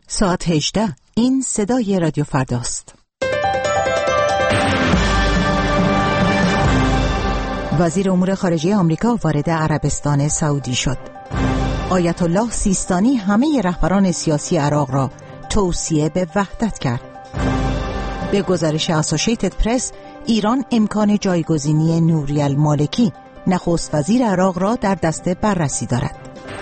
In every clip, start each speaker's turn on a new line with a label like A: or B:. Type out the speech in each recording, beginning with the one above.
A: ساعت 18. این صدای رادیو فرداست. وزیر امور خارجه آمریکا وارد عربستان سعودی شد. آیت الله سیستانی همه رهبران سیاسی عراق را توصیه به وحدت کرد. به گزارش اسوشیتد پرس، ایران امکان جایگزینی نوری المالکی نخست وزیر عراق را در دسته بررسی دارد.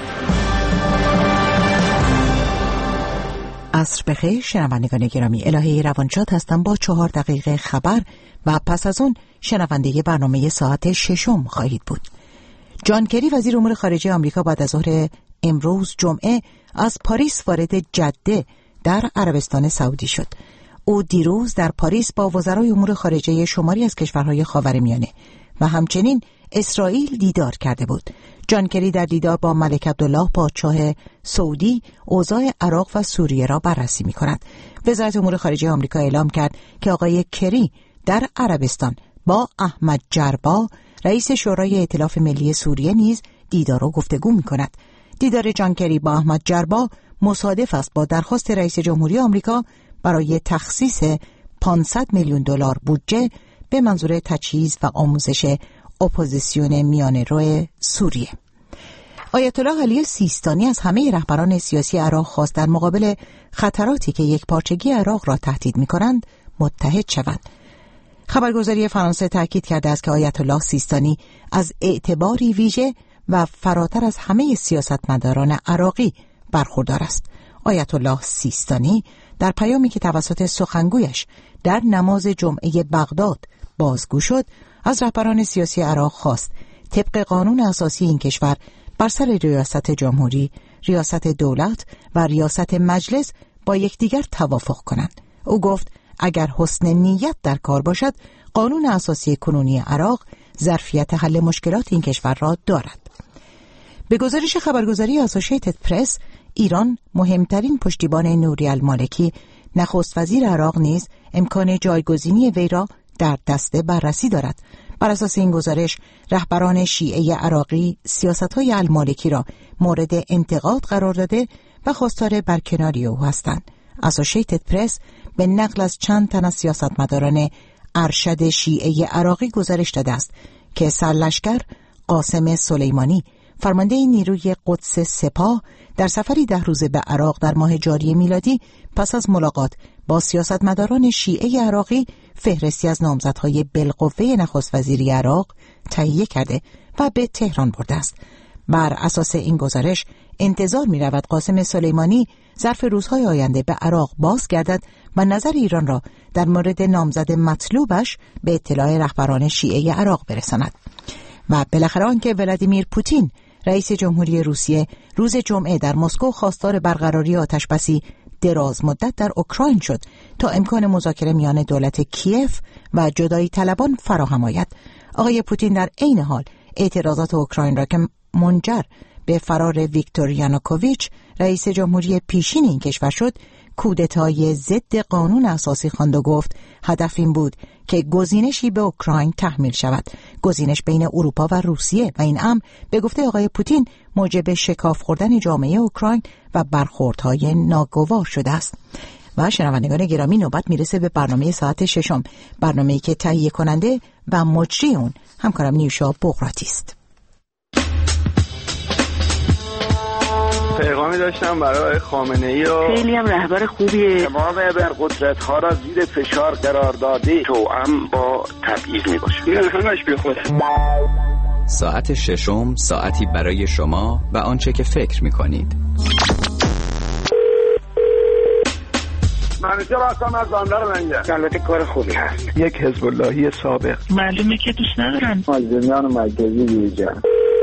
A: عصر بخیر شنوندگان گرامی، الهه روانشاد هستم با 4 دقیقه خبر و پس از اون شنونده برنامه ساعت 6 خواهید بود. جان کری وزیر امور خارجه آمریکا بعد از ظهر امروز جمعه از پاریس وارد جده در عربستان سعودی شد. او دیروز در پاریس با وزرای امور خارجه شماری از کشورهای خاورمیانه و همچنین اسرائیل دیدار کرده بود. جان کری در دیدار با ملک عبدالله پادشاه سعودی اوضاع عراق و سوریه را بررسی می کند. وزارت امور خارجه آمریکا اعلام کرد که آقای کری در عربستان با احمد جربا رئیس شورای ائتلاف ملی سوریه نیز دیدار و گفتگو می کند. دیدار جان کری با احمد جربا مصادف است با درخواست رئیس جمهوری آمریکا برای تخصیص 500 میلیون دلار بودجه به منظور تجهیز و آموزش اپوزیسیون میانه‌رو سوریه. آیت الله علی سیستانی از همه رهبران سیاسی عراق خواست در مقابل خطراتی که یکپارچگی عراق را تهدید می‌کنند متحد شوند. خبرگزاری فرانسه تاکید کرده است که آیت الله سیستانی از اعتباری ویژه و فراتر از همه سیاستمداران عراقی برخوردار است. آیت الله سیستانی در پیامی که توسط سخنگویش در نماز جمعه بغداد بازگو شد، از رهبران سیاسی عراق خواست طبق قانون اساسی این کشور بر سر ریاست جمهوری، ریاست دولت و ریاست مجلس با یکدیگر توافق کنند. او گفت اگر حسن نیت در کار باشد، قانون اساسی کنونی عراق ظرفیت حل مشکلات این کشور را دارد. به گزارش خبرگزاری اسوشیتد پرس، ایران مهمترین پشتیبان نوری المالکی نخست وزیر عراق نیز امکان جایگزینی وی را در دسته بررسی دارد. بر اساس این گزارش، رهبران شیعه عراقی سیاست‌های المالکی را مورد انتقاد قرار داده و خواستار برکناری او هستند. اسوشیتد پرس به نقل از چند تن از سیاستمداران ارشد شیعه عراقی گزارش داده است که سرلشکر قاسم سلیمانی، فرمانده نیروی قدس سپاه، در سفری 10 روزه به عراق در ماه جاری میلادی پس از ملاقات با سیاستمداران شیعه عراقی فهرستی از نامزدهای بالقوه نخست وزیری عراق تهیه کرده و به تهران برده است. بر اساس این گزارش انتظار می رود قاسم سلیمانی ظرف روزهای آینده به عراق بازگردد و نظر ایران را در مورد نامزد مطلوبش به اطلاع رهبران شیعه عراق برساند. و بالاخره آنکه ولادیمیر پوتین رئیس جمهوری روسیه روز جمعه در مسکو خواستار برقراری آتشبسی دراز مدت در اوکراین شد تا امکان مذاکره میان دولت کیف و جدایی طلبان فراهم آید. آقای پوتین در عین حال اعتراضات اوکراین را که منجر به فرار ویکتور یانوکوویچ رئیس جمهوری پیشین این کشور شد کودتای ضد قانون اساسی خواند و گفت هدف این بود که گزینشی به اوکراین تحمیل شود، گزینش بین اروپا و روسیه، و این امر به گفته آقای پوتین موجب شکاف خوردن جامعه اوکراین و برخوردهای ناگوار شده است. و شنوندگان گرامی، نوبت میرسه به برنامه ساعت 6، برنامه‌ای که تهیه کننده و مجری اون همکارم نیوشا بغراتی است.
B: پیغامی داشتم برای خامنه‌ای و
C: خیلی هم رهبر خوبیه.
D: تمام ابرقدرت‌ها را زیر فشار قرار داده توأم با تبعیض میباشه.
B: این همش بیخوده.
E: ساعت 6 ساعتی برای شما و آنچه که فکر می‌کنید.
D: من چرا هستم از بندر منگه؟ البته کار خوبی هست.
B: یک حزب اللهی سابق.
C: معلومه که دوست ندارن.
D: مازنیان مرکزی بیرجن.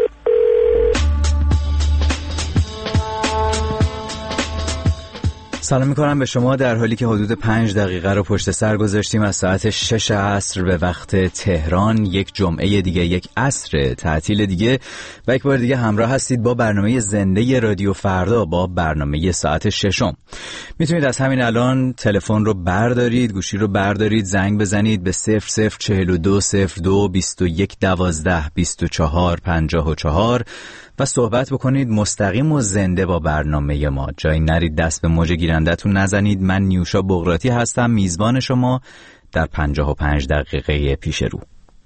E: سلام میکنم به شما در حالی که حدود 5 دقیقه رو پشت سر گذاشتیم از ساعت 6 عصر به وقت تهران. یک جمعه دیگه، یک عصر تعطیل دیگه و یک بار دیگه همراه هستید با برنامه زنده رادیو فردا، با برنامه ساعت 6. میتونید از همین الان تلفن رو بردارید، گوشی رو بردارید، زنگ بزنید به 00420221122454 و صحبت بکنید مستقیم و زنده با برنامه ما. جایی نرید دست به موج گیرندتون نزنید. من نیوشا بغراتی هستم، میزبان شما در 55 دقیقه پیش رو.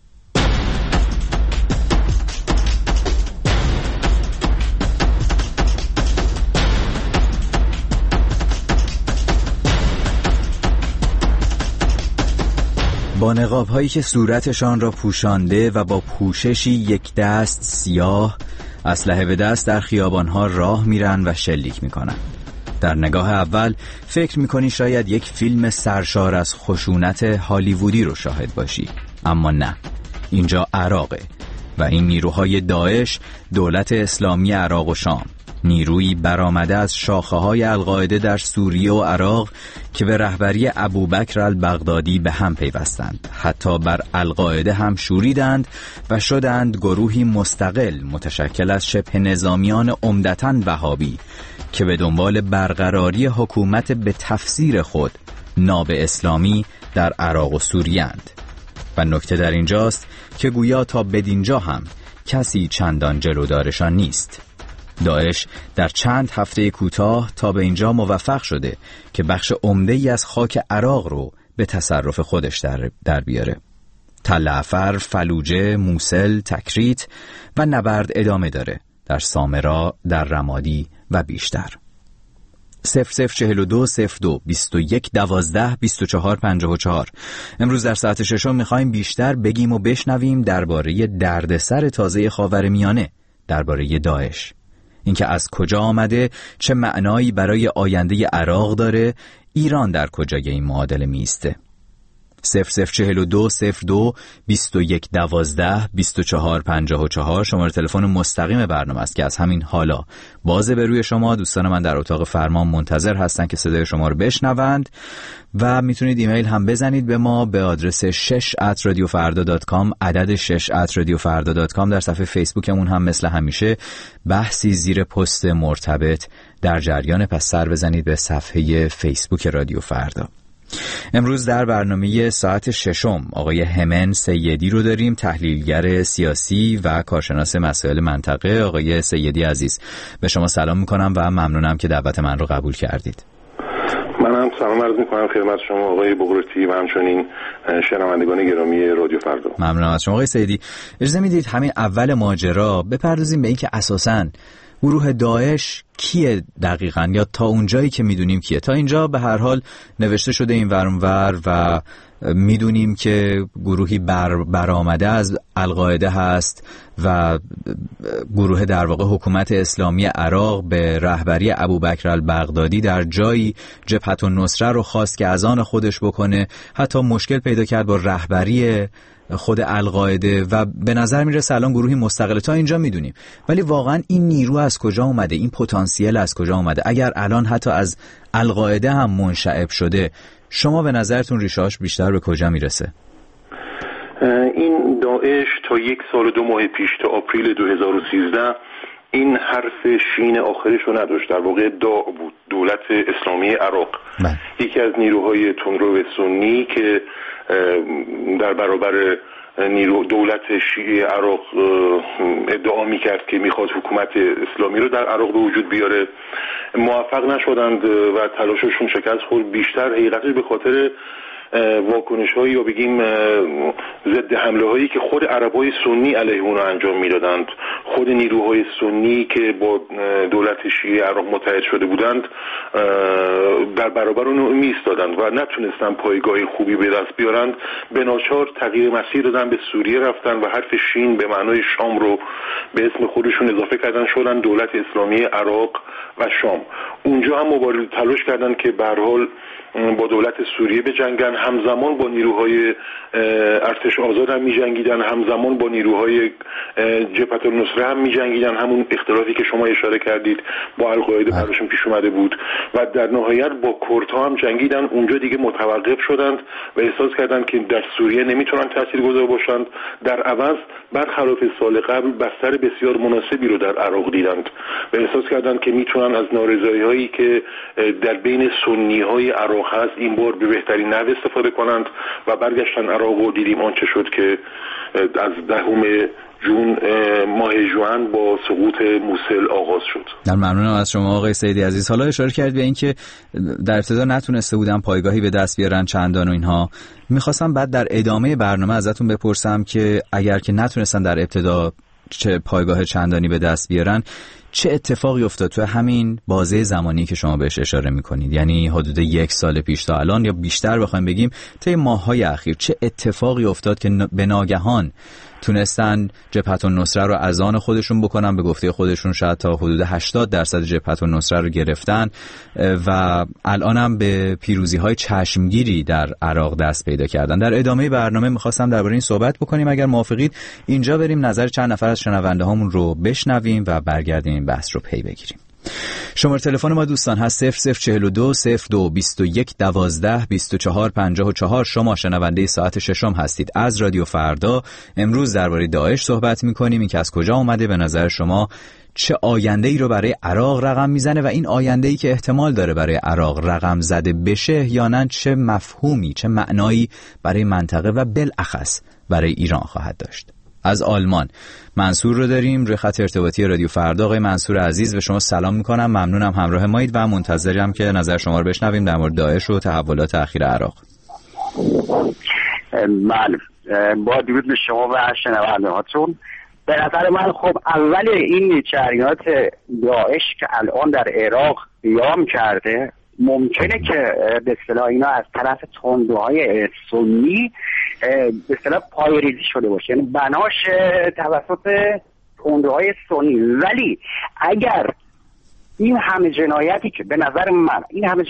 E: با نقاب‌هایی که صورتشان را پوشانده و با پوششی یک دست سیاه، اسلحه به دست در خیابان‌ها راه میرن و شلیک میکنن. در نگاه اول فکر میکنی شاید یک فیلم سرشار از خشونت هالیوودی رو شاهد باشی، اما نه، اینجا عراقه و این نیروهای داعش، دولت اسلامی عراق و شام، نیرویی برآمده از شاخه‌های القاعده در سوریه و عراق که به رهبری ابوبکر البغدادی به هم پیوستند، حتی بر القاعده هم شوریدند و شدند گروهی مستقل متشکل از شبه نظامیان عمدتاً وهابی که به دنبال برقراری حکومت به تفسیر خود ناب اسلامی در عراق و سوریه اند. و نکته در اینجاست که گویا تا بدینجا هم کسی چندان جلودارشان نیست. داعش در چند هفته کوتاه تا به اینجا موفق شده که بخش عمده‌ای از خاک عراق رو به تصرف خودش در بیاره. تل افر، فلوجه، موصل، تکریت و نبرد ادامه داره در سامرا، در رمادی و بیشتر. 0042 02 21 12 24 54. امروز در ساعت 6 میخوایم بیشتر بگیم و بشنویم درباره دردسر تازه خاورمیانه، درباره داعش. اینکه از کجا آمده، چه معنایی برای آینده عراق داره، ایران در کجای این معادله میسته. 0042 02 21 12 24 54 شماره تلفن مستقیم برنامه است که از همین حالا بازه به روی شما. دوستان من در اتاق فرمان منتظر هستن که صدای شما رو بشنوند و میتونید ایمیل هم بزنید به ما به آدرس 6@radiofarda.com، عدد 6@radiofarda.com. در صفحه فیسبوکمون هم مثل همیشه بحثی زیر پست مرتبط در جریان، پس سر بزنید به صفحه فیسبوک رادیو فردا. امروز در برنامه ساعت 6 آقای همن سیدی رو داریم، تحلیلگر سیاسی و کارشناس مسائل منطقه. آقای سیدی عزیز، به شما سلام میکنم و ممنونم که دعوت من رو قبول کردید.
F: منم سلام عرض میکنم خدمت شما آقای بغراتی و همچنین شنوندگان گرامی رادیو فردا.
E: ممنونم از شما آقای سیدی. اجازه میدید همین اول ماجرا بپردازیم به این که اساساً گروه داعش کیه دقیقاً، یا تا اونجایی که میدونیم کیه. تا اینجا به هر حال نوشته شده این ور اون ور و میدونیم که گروهی برآمده از القاعده هست و گروه در واقع حکومت اسلامی عراق به رهبری ابوبکر البغدادی در جایی جبهة النصره رو خواست که از آن خودش بکنه، حتی مشکل پیدا کرد با رهبری خود القاعده و به نظر میرسه الان گروهی مستقل. تا اینجا میدونیم، ولی واقعا این نیرو از کجا اومده، این پتانسیل از کجا اومده؟ اگر الان حتی از القاعده هم منشعب شده، شما به نظرتون ریشه‌اش بیشتر به کجا میرسه؟
F: این داعش تا 1 سال و 2 ماه پیش، تا آپریل 2013 این حرف شین آخرش رو نداشت. در واقع داع بود، دولت اسلامی عراق. یکی از نیروهای تندرو سنی که در برابر دولت شیعه عراق ادعا میکرد که میخواد حکومت اسلامی رو در عراق به وجود بیاره، موفق نشدند و تلاششون شکست خورد. بیشتر حقیقتش به خاطر واکنش هایی یا بگیم ضد حمله هایی که خود عربای سنی علیه اون انجام میدادند. خود نیروهای سنی که با دولت شیعه عراق متحد شده بودند در برابر اون میایستادند و نتونستن پایگاه خوبی به دست بیارند. به ناچار تغییر مسیر دادن، به سوریه رفتن و حرف شین به معنای شام رو به اسم خودشون اضافه کردن، شدن دولت اسلامی عراق و شام. اونجا هم مبارزه تلاش کردن که به هر حال با دولت سوریه بجنگن، همزمان با نیروهای ارتش آزاد هم می‌جنگیدن، همزمان با نیروهای جبهة النصره هم می‌جنگیدن. همون اختلافی که شما اشاره کردید با القاعده براشون پیش اومده بود و در نهایت با کردها هم جنگیدن. اونجا دیگه متوقف شدند و احساس کردند که در سوریه نمیتونن تاثیرگذار باشند. در عوض برخلاف سال قبل بستر بسیار مناسبی رو در عراق دیدند و احساس کردند که میتونن از نارضایی‌هایی که در بین سنی‌های عراق هست این بار به بهترین نحو استفاده کنند و برگشتن عراق و دیدیم آنچه شد که از 10 ماه ژوئن با سقوط موسل آغاز شد.
E: ممنونم از شما آقای سیدی عزیز. حالا اشاره کردید به این که در ابتدا نتونسته بودن پایگاهی به دست بیارن چندان و اینها. میخواستم بعد در ادامه برنامه ازتون بپرسم که اگر که نتونستن در ابتدا چه پایگاه چندانی به دست بیارن، چه اتفاقی افتاد تو همین بازه زمانی که شما بهش اشاره میکنید، یعنی حدود 1 سال پیش تا الان یا بیشتر بخوایم بگیم طی ماه‌های اخیر چه اتفاقی افتاد که به ناگهان تونستن جبهت النصره رو از آن خودشون بکنن؟ به گفته خودشون شاید تا حدود 80% جبهت النصره رو گرفتن و الان هم به پیروزی‌های چشمگیری در عراق دست پیدا کردن. در ادامه برنامه می‌خواستم درباره این صحبت بکنیم. اگر موافقید اینجا بریم نظر چند نفر از شنونده‌هامون رو بشنویم و برگردیم این بحث رو پی بگیریم. شماره تلفن ما دوستان هست 0042 02 21 12 24 54. شما شنونده ساعت ششم هستید از رادیو فردا. امروز درباره داعش صحبت می‌کنیم. این که از کجا اومده، به نظر شما چه آینده‌ای رو برای عراق رقم میزنه و این آینده‌ای که احتمال داره برای عراق رقم زده بشه یا نه چه مفهومی، چه معنایی برای منطقه و بالاخص برای ایران خواهد داشت. از آلمان منصور رو داریم روی خط ارتباطی رادیو فردا. آقای منصور عزیز به شما سلام میکنم، ممنونم همراه مایید و منتظرم که نظر شما رو بشنویم در مورد داعش و تحولات اخیر عراق.
D: بله، با درود به شما و شنونده هاتون. به نظر من خب اول این جریانات داعش که الان در عراق قیام کرده ممکنه که به اصطلاح اینا از طرف تندروهای سنی به اصطلاح پایه‌ریزی شده باشه، یعنی بناش توسط تندروهای سنی. ولی اگر این همه جنایتی که به نظر من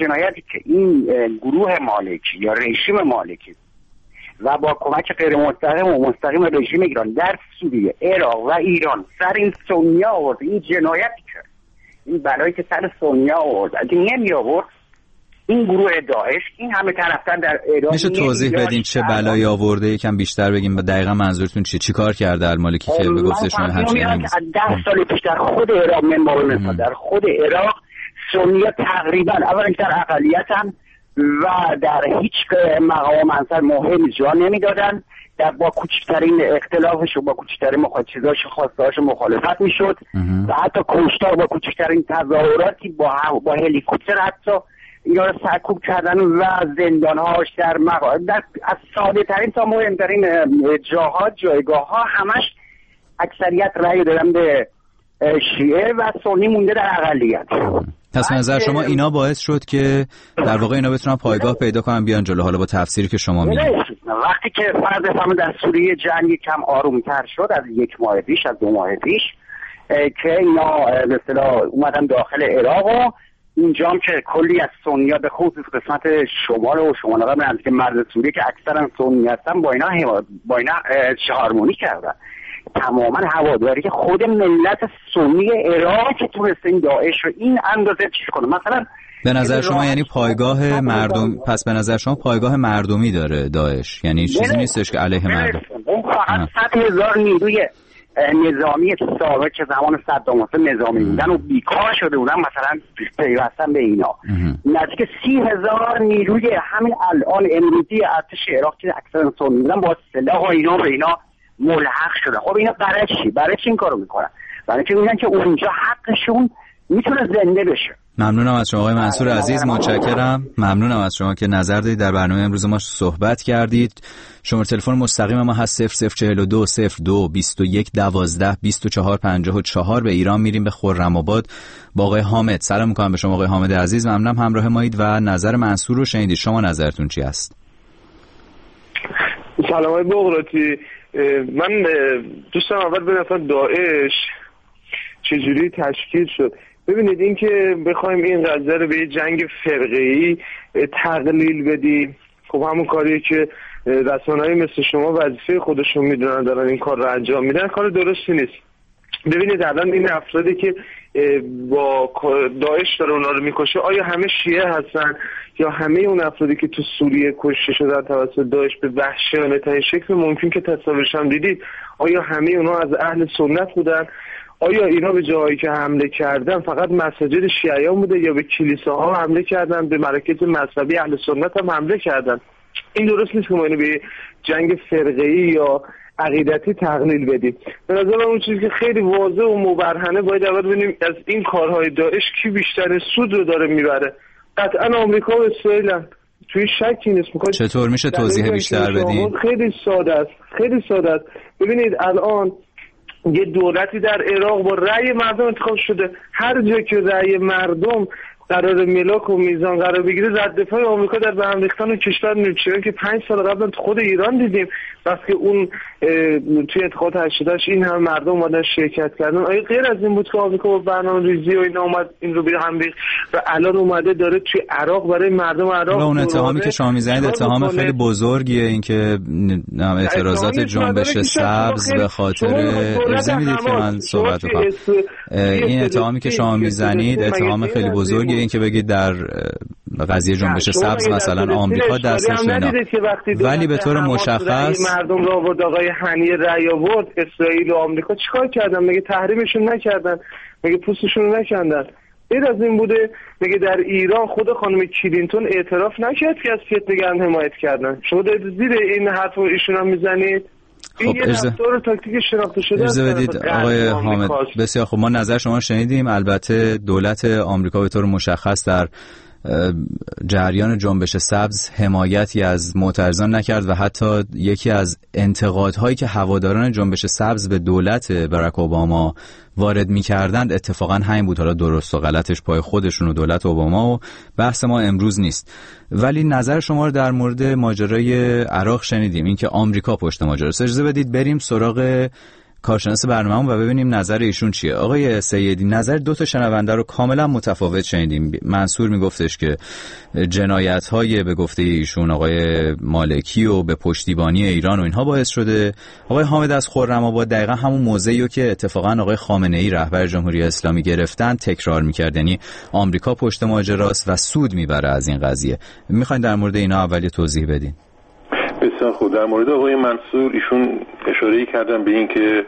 D: این گروه مالکی یا رژیم مالکی و با کمک غیر مستقیم و مستقیم رژیم ایران در سوریه، عراق و ایران سر این سنی‌ها آورد، این جنایتی که این بلایی که سر سنی‌ها آورد اگه نمی آورد این گروه داعش این همه طرفدار در ایران. میشه
E: توضیح بدین چه بلایی آورده؟ یکم بیشتر بگیم و دقیقاً منظورتون چی کار کرده المالکی که به گفته شما همچین
D: از 10 سال پیش در خود عراق در خود عراق سنی‌ها تقریبا اولا در اقلیتن و در هیچ مقام و منصب مهم جا نمیدادن، در با کوچکترین اختلافش و با کوچکترین چیزاش خواستهاش مخالفت میشد و حتی کشتار با کوچکترین تظاهراتی با هلیکوپتر حتی اینا رو سرکوب کردن و زندانهاش در از ساده ترین تا مهمترین جایگاه ها همش اکثریت رأی دادن به شیعه و سنی مونده در اقلیت.
E: پس نظر شما اینا باعث شد که در واقع اینا بتونن پایگاه پیدا کنن بیان جلو، حالا با تفسیری که شما میگید؟
D: وقتی که فرض فهم در سوریه جنگ کم آرومتر شد از 1 ماه پیش، از 2 ماه پیش که اینا به اصطلاح اومدن داخل عراق و اینجا هم که کلی از سنی‌ها به خصوص قسمت شمال و شمال غرب نزدیک مرز سوریه که اکثرا سنی هستن با اینا هارمونی کردن. تماما هواداری که خود ملت سنی عراق که تونست این داعش رو این اندازه چیز کنه. مثلا
E: به نظر شما یعنی پایگاه مردم، پس به نظر شما پایگاه مردمی داره داعش، یعنی چیزی نیستش که علیه مردم.
D: اون فقط 100,000 نیروی نظامی سابق که زمان صدام حسین نظامی بودن و بیکار شده بودن مثلا پیوستن به اینا، نزدیک 30,000 نیروی همین الان امروزی ارتش عراق که اکثرا سنی بودن با سلاح و اینا به اینا ملحق شده. خب اینا برای چی این کارو میکنن؟ برای اینکه میگن که اونجا حقشون میتونه زنده بشه.
E: ممنونم از شما آقای منصور عزیز، متشکرم. ممنونم از شما که نظر دادید در برنامه امروز ما صحبت کردید. شماره تلفن مستقیم ما هست 0042 02 21 12 24 54. به ایران میریم، به خرم‌آباد با آقای حامد. سلام میکنم به شما آقای حامد عزیز، ممنونم همراه مایید و نظر منصور رو شنیدید. شما نظرتون چی است؟
B: سلام آقای بغراتی. من دوستم اول بدونم داعش چجوری تشکیل شد. ببینید این که بخوایم این قضیه رو به یه جنگ فرقه‌ای تقلیل بدیم، خب همون کاریه که رسانه‌های مثل شما وظیفه خودشون میدونن دارن این کار رو انجام میدن، کار درستی نیست. ببینید الان این افرادی که با داعش داره اونا رو میکشه آیا همه شیعه هستن یا همه اون افرادی که تو سوریه کشته شدن توسط داعش به وحشیانه ترین شکل ممکن که تصاویرش هم دیدید، آیا همه اونا از اهل سنت بودن؟ آیا اینا به جایی که حمله کردن فقط مساجد شیعیان بوده یا به کلیساها حمله کردن، به مراکز مذهبی اهل سنت هم حمله کردن؟ این درست نیست که ما اینو به جنگ فرقه‌ای یا عقیدتی تقلیل بدیم. به نظر من اون چیزی که خیلی واضح و مبرهنه باید اول ببینیم از این کارهای داعش کی بیشتر سود رو داره میبره. قطعا آمریکا و اسرائیل هم. توی شکی نیست.
E: چطور میشه توضیح بیشتر بدین؟
B: خیلی ساده است. ببینید الان یه دولتی در عراق با رأی مردم انتخاب شده. هر جا که رأی مردم قرار ملاک و میزان قرار بگیره، رد پای آمریکا در به هم ریختن و کشور نمیشه که 5 سال قبل تو خود ایران دیدیم وقتی اون توی انتخابات 88 این هم مردم اومدن شرکت کردن. آیا غیر از این بود که آمریکا با برنامه‌ریزی و اینا اومد این رو به هم ریخت و الان اومده داره توی عراق برای مردم عراق؟
E: اون اتهامی که شما میزنید اتهام خیلی بزرگیه، این که اعتراضات جنبش سبز به خاطر اجازه میدید که من صحبت کنم. این اتهامی که شما میزنید اتهام خیلی بزرگیه، این که بگید در قضیه جنبش سبز مثلا آمریکا دستش اینا، ولی به طور مشخص
B: مردم رو آورد آقای هنیه رأی آورد، اسرائیل و آمریکا چیکار کردن؟ مگه تحریمشون نکردن؟ مگه پوستشون نکندن؟ غیر از این بوده مگه در ایران خود خانم کلینتون اعتراف نکرد که از فتنه‌گران حمایت کردن؟ شما دارید زیر این حرف رو ایشون هم میزنید.
E: خب
B: رفتار تاکتیک شناخته شده است.
E: بدید آقای حامد، بسیار خب، ما نظر شما شنیدیم. البته دولت آمریکا به طور مشخص در جریان جنبش سبز حمایتی از معترضان نکرد و حتی یکی از انتقادهایی که هواداران جنبش سبز به دولت باراک اوباما وارد می‌کردند اتفاقا همین بود. حالا درست و غلطش پای خودشون و دولت اوباما و بحث ما امروز نیست، ولی نظر شما رو در مورد ماجرای عراق شنیدیم، اینکه آمریکا پشت ماجراست. اجازه بدید بریم سراغ کارشناس برنامه‌مون و ببینیم نظر ایشون چیه. آقای سیدی، نظر دو تا شنونده رو کاملا متفاوت شنیدیم. منصور میگفتش که جنایت‌های به گفته ایشون آقای مالکی و به پشتیبانی ایران و اینها باعث شده. آقای حامد از خرم‌آباد دقیقاً همون موضعی رو که اتفاقاً آقای خامنه‌ای رهبر جمهوری اسلامی گرفتن تکرار می‌کرد، یعنی آمریکا پشت ماجراست و سود میبره از این قضیه. می‌خواید در مورد اینا اولی توضیح بدین؟
F: بسیار خوب. در مورد آقای منصور ایشون اشاره‌ای کردن به این که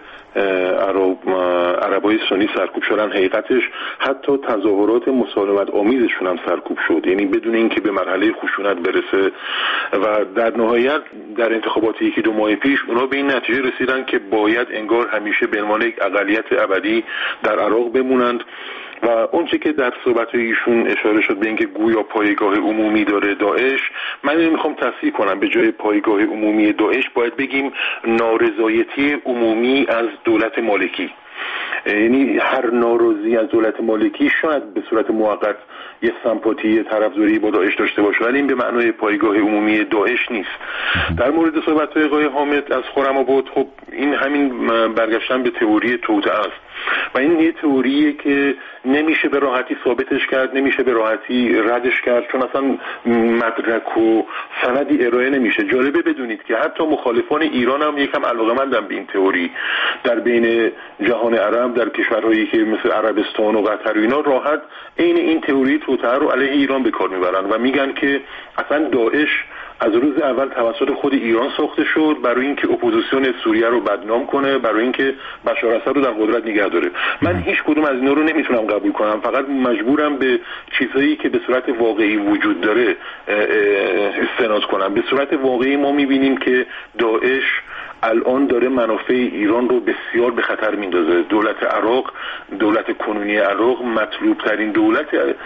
F: عربای سنی سرکوب شدن. حقیقتش حتی تظاهرات مسالمت آمیزشون هم سرکوب شد، یعنی بدون اینکه به مرحله خشونت برسه، و در نهایت در انتخابات 1-2 ماه پیش اونا به این نتیجه رسیدن که باید انگار همیشه به عنوان یک اقلیت ابدی در عراق بمونند. و اونچه که در صحبت‌های ایشون اشاره شد به اینکه گویا پایگاه عمومی داره داعش، من اینو میخوام تصحیح کنم. به جای پایگاه عمومی داعش باید بگیم نارضایتی عمومی از دولت مالکی. یعنی هر ناراضی از دولت مالکی شاید به صورت موقت یه سمپاتی طرفداری با داعش داشته باشه، ولی این به معنای پایگاه عمومی داعش نیست. در مورد صحبت‌های آقای حامد از خرم‌آباد، خب این همین برگشتن به تئوری توطئه است و این یه تئوریه که نمیشه به راحتی ثابتش کرد، نمیشه به راحتی ردش کرد، چون اصلا مدرک و سندی ارائه نمیشه. جالبه بدونید که حتی مخالفان ایران هم یکم علاقه‌مندن به این تئوری. در بین جهان عرب، در کشورهایی که مثل عربستان و قطر و اینا، راحت عین این تئوری توطئه رو علیه ایران به کار میبرن و میگن که اصلا داعش از روز اول توسط خود ایران ساخته شد برای اینکه اپوزیسیون سوریه رو بدنام کنه، برای اینکه بشار اسد رو در قدرت نگه داره. من هیچ کدوم از اینا رو نمیتونم قبول کنم، فقط مجبورم به چیزایی که به صورت واقعی وجود داره استناد کنم. به صورت واقعی ما میبینیم که داعش الان داره منافع ایران رو بسیار به خطر میندازه. دولت عراق، دولت کنونی عراق، مطلوب ترین دولت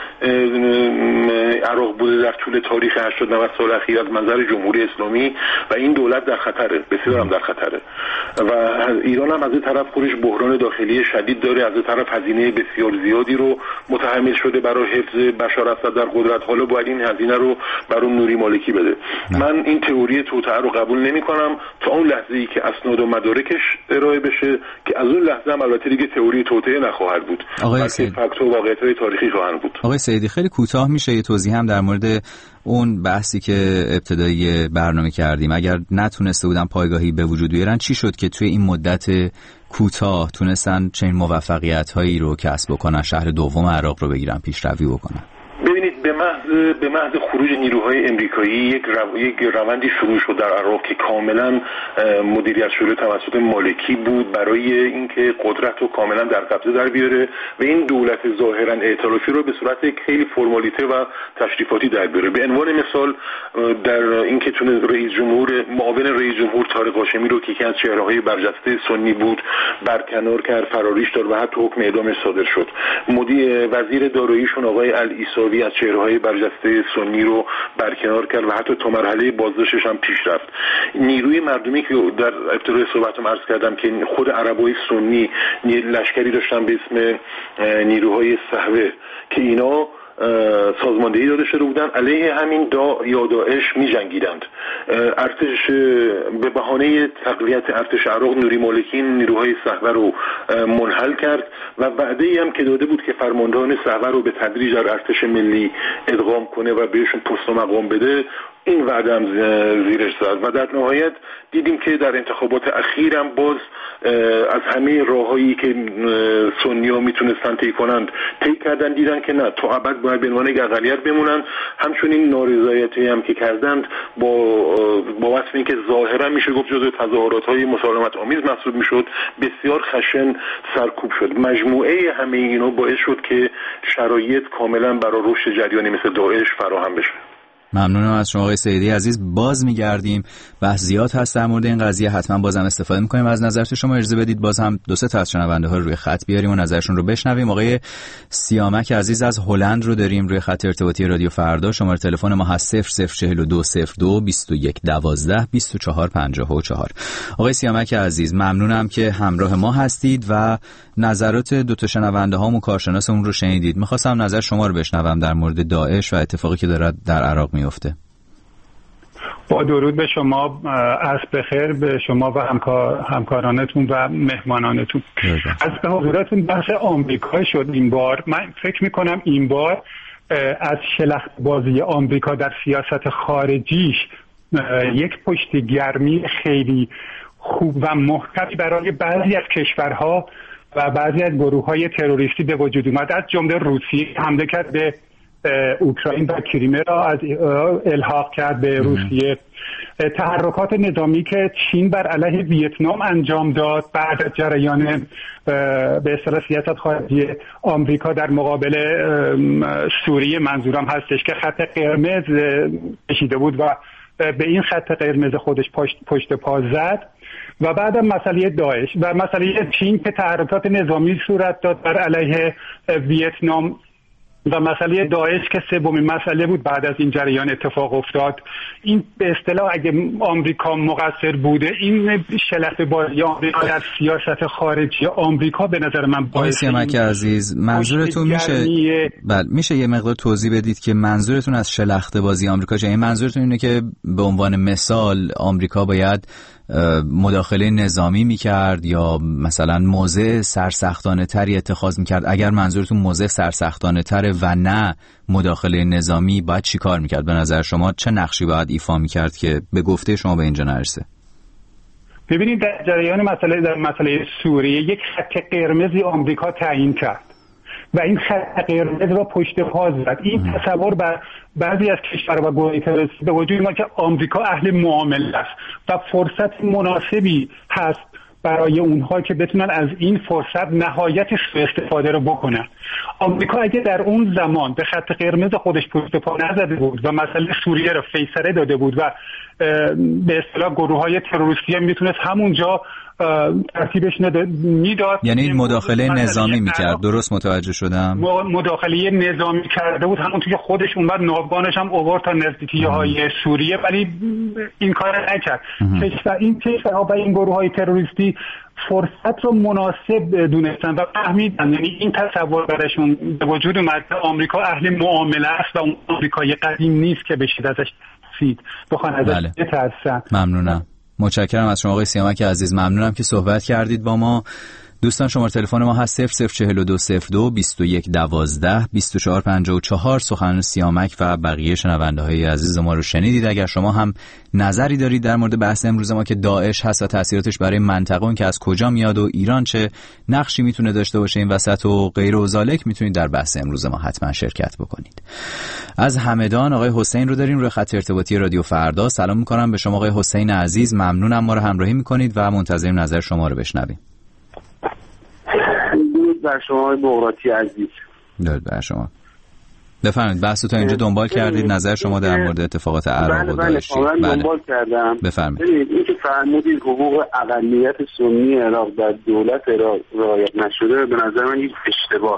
F: عراق بوده در طول تاریخ 80-90 سال اخیر از منظر جمهوری اسلامی و این دولت در خطره، بسیار هم در خطره. و ایران هم از این طرف خودش بحران داخلی شدید داره، از این طرف هزینه بسیار زیادی رو متحمل شده برای حفظ بشار اسد در قدرت. حالا باید این هزینه رو برای نوری مالکی بده. من این تئوری توطئه رو قبول نمی‌کنم تا اون لحظه‌ای که اسناد و مدارکش ارائه بشه، که از اون لحظه هم البته دیگه تئوری توطئه نخواهد بود، بلکه فکت و واقعیت‌های تاریخی خواهند بود.
E: آقای سیدی، خیلی کوتاه میشه یه توضیح هم در مورد اون بحثی که ابتدایی برنامه کردیم؟ اگر نتونسته بودن پایگاهی به وجود بیارن، چی شد که توی این مدت کوتاه تونستن چنین موفقیت‌هایی رو کسب بکنن، شهر دوم عراق رو بگیرن، پیشروی بکنن؟
F: ببینید، به محض به محض خروج نیروهای امریکایی یک روندی شروع شد در عراق که کاملا مدیریت شده توسط مالکی بود برای اینکه قدرت رو کاملا در قبضه در بیاره و این دولت ظاهرا ائتلافی رو به صورت خیلی فرمالیته و تشریفاتی در بیاره. به عنوان مثال در اینکه تونه معاون رئیس جمهور طارق هاشمی رو که یکی از چهره‌های برجسته سنی بود برکنار کرد، فراریش داد و حتی حکم اعدامش صادر شد. وزیر داراییشون آقای العیساوی از چهره‌های برجسته سنی رو برکنار کرد و حتی تا مرحله بازداشتش هم پیش رفت. نیروی مردمی که در ابتدای صحبتم عرض کردم که خود عربای سنی لشکری داشتن به اسم نیروهای صحوه که اینا سازماندهی داده شده بودن علیه همین داعش می جنگیدند. ارتش به بهانه تقویت ارتش عراق نوری مالکی نیروهای صحوه رو منحل کرد و وعده‌ای هم که داده بود که فرماندهان صحوه رو به تدریج در ارتش ملی ادغام کنه و بهشون پست و مقام بده. این وعده هم زیرش زد و در نهایت دیدیم که در انتخابات اخیر هم باز از همه راههایی که سنی‌ها میتونستن طی کنند طی کردن، دیدن که نه تا ابد باید به عنوان اقلیت بمونن. همچنین نارضایتی هم که کردند با وصف اینکه ظاهرا میشه گفت جزو تظاهرات‌های مسالمت آمیز محسوب میشد، بسیار خشن سرکوب شد. مجموعه همه اینا باعث شد که شرایط کاملا برای رشد جریانی مثل داعش فراهم بشه.
E: ممنونم از شما آقای سیدی عزیز. باز میگردیم، بحث زیاد هست در مورد این قضیه، حتما بازم استفاده میکنیم از نظرت شما. اجازه بدید باز هم 2-3 تا از شنونده ها رو روی خط بیاریم و نظرشون رو بشنویم. آقای سیامک عزیز از هلند رو داریم روی خط ارتباطی رادیو فردا. شماره تلفن ما هست 004202 2112 2454. آقای سیامک عزیز ممنونم که همراه ما هستید و نظرات 2 تا شنونده ها و کارشناسمون رو شنیدید. می‌خواستم نظر شما رو بشنوم در مورد داعش و اتفاقی که داره در عراق میفته.
G: با درود به شما، عصر بخیر به شما و همکارانتون و مهمانانتون. از به حضورتون بحث آمریکا شد این بار. من فکر میکنم این بار از شلخت بازی آمریکا در سیاست خارجیش یک پشتگرمی خیلی خوب و محکمی برای بعضی از کشورها و بعضی از گروه‌های تروریستی به وجود اومد. از جمله روسیه حمله کرد به اوکراین و کریمه را از الحاق کرد به روسیه. تحرکات نظامی که چین بر علیه ویتنام انجام داد بعد از جریان به اصطلاح سیاست خارجی آمریکا در مقابل سوریه منظورم هستش که خط قرمز کشیده بود و به این خط قرمز خودش پشت پا زد. و بعدم مسئله داعش و مسئله چین که تحرکات نظامی صورت داد بر علیه ویتنام و مسئله داعش که سومین مسئله بود بعد از این جریان اتفاق افتاد. این به اصطلاح اگه آمریکا مقصر بوده، این شلخت بازی آمریکا در سیاست خارجی آمریکا به نظر من باعث
E: سیامک عزیز منظورتون میشه یه مقدار توضیح بدید که منظورتون از شلخت بازی آمریکا چیه؟ منظورتون اینه که به عنوان مثال آمریکا باید مداخله نظامی میکرد یا مثلا موضع سرسختانه تری اتخاذ میکرد؟ اگر منظورتون موضع سرسختانه تره و نه مداخله نظامی، باید چی کار میکرد؟ به نظر شما چه نقشی باید ایفا میکرد که به گفته شما به اینجا نرسه؟
G: ببینید در جریان مسئله سوریه یک خط قرمزی آمریکا تعیین کرد و این خط قرمز را پشت پا زد. این تصور بر بعضی از کشورها و گروه‌های تروریستی به وجود ما که آمریکا اهل معامله است و فرصت مناسبی هست برای اونها که بتونن از این فرصت نهایت سوء استفاده رو بکنن. آمریکا اگه در اون زمان به خط قرمز خودش پشت پا نزده بود و مسئله سوریه رو فیصله داده بود و به اصطلاح گروه‌های تروریستی میتونست همونجا ترتیبش میداد،
E: یعنی این مداخله نظامی میکرد. درست متوجه شدم؟
G: مداخله نظامی کرده بود، همونطور که خودش اومد ناوگانش هم آورد تا نزدیکی‌های سوریه، ولی این کار نکرد. این کشورها و این گروه‌های تروریستی فرصت رو مناسب دونستن و فهمیدن، یعنی این تصور برشون به وجود اومد که آمریکا اهل معامله است و اون آمریکای قدیم نیست که بشید ازش سید بخوان ازش بترسن.
E: ممنونم، متشکرم از شما آقای سیامک عزیز. ممنونم که صحبت کردید با ما. دوستان شماره تلفن ما هست 004202 2112 2454. سخنان سیامک و بقیه شنونده های عزیز ما رو شنیدید. اگر شما هم نظری دارید در مورد بحث امروز ما که داعش هست و تاثیراتش برای منطقه، اون که از کجا میاد و ایران چه نقشی میتونه داشته باشه این وسط و غیر و ذالک، میتونید در بحث امروز ما حتما شرکت بکنید. از همدان آقای حسین رو داریم روی خط ارتباطی رادیو فردا. سلام میکنم به شما آقای حسین عزیز، ممنونم ما رو همراهی میکنید و منتظریم نظر شما رو بشنویم.
H: درود بر شما آقای بغراتی عزیز.
E: درود بر شما. بفرمایید بحث تا اینجا دنبال کردید، نظر شما در مورد اتفاقات عراق و داعش چیه؟
H: بله دنبال کردم.
E: بفرمایید.
H: ببینید این که فرمودید حقوق اقلیت سنی عراق در دولت عراق رعایت نشده، به نظر من یک اشتباهه.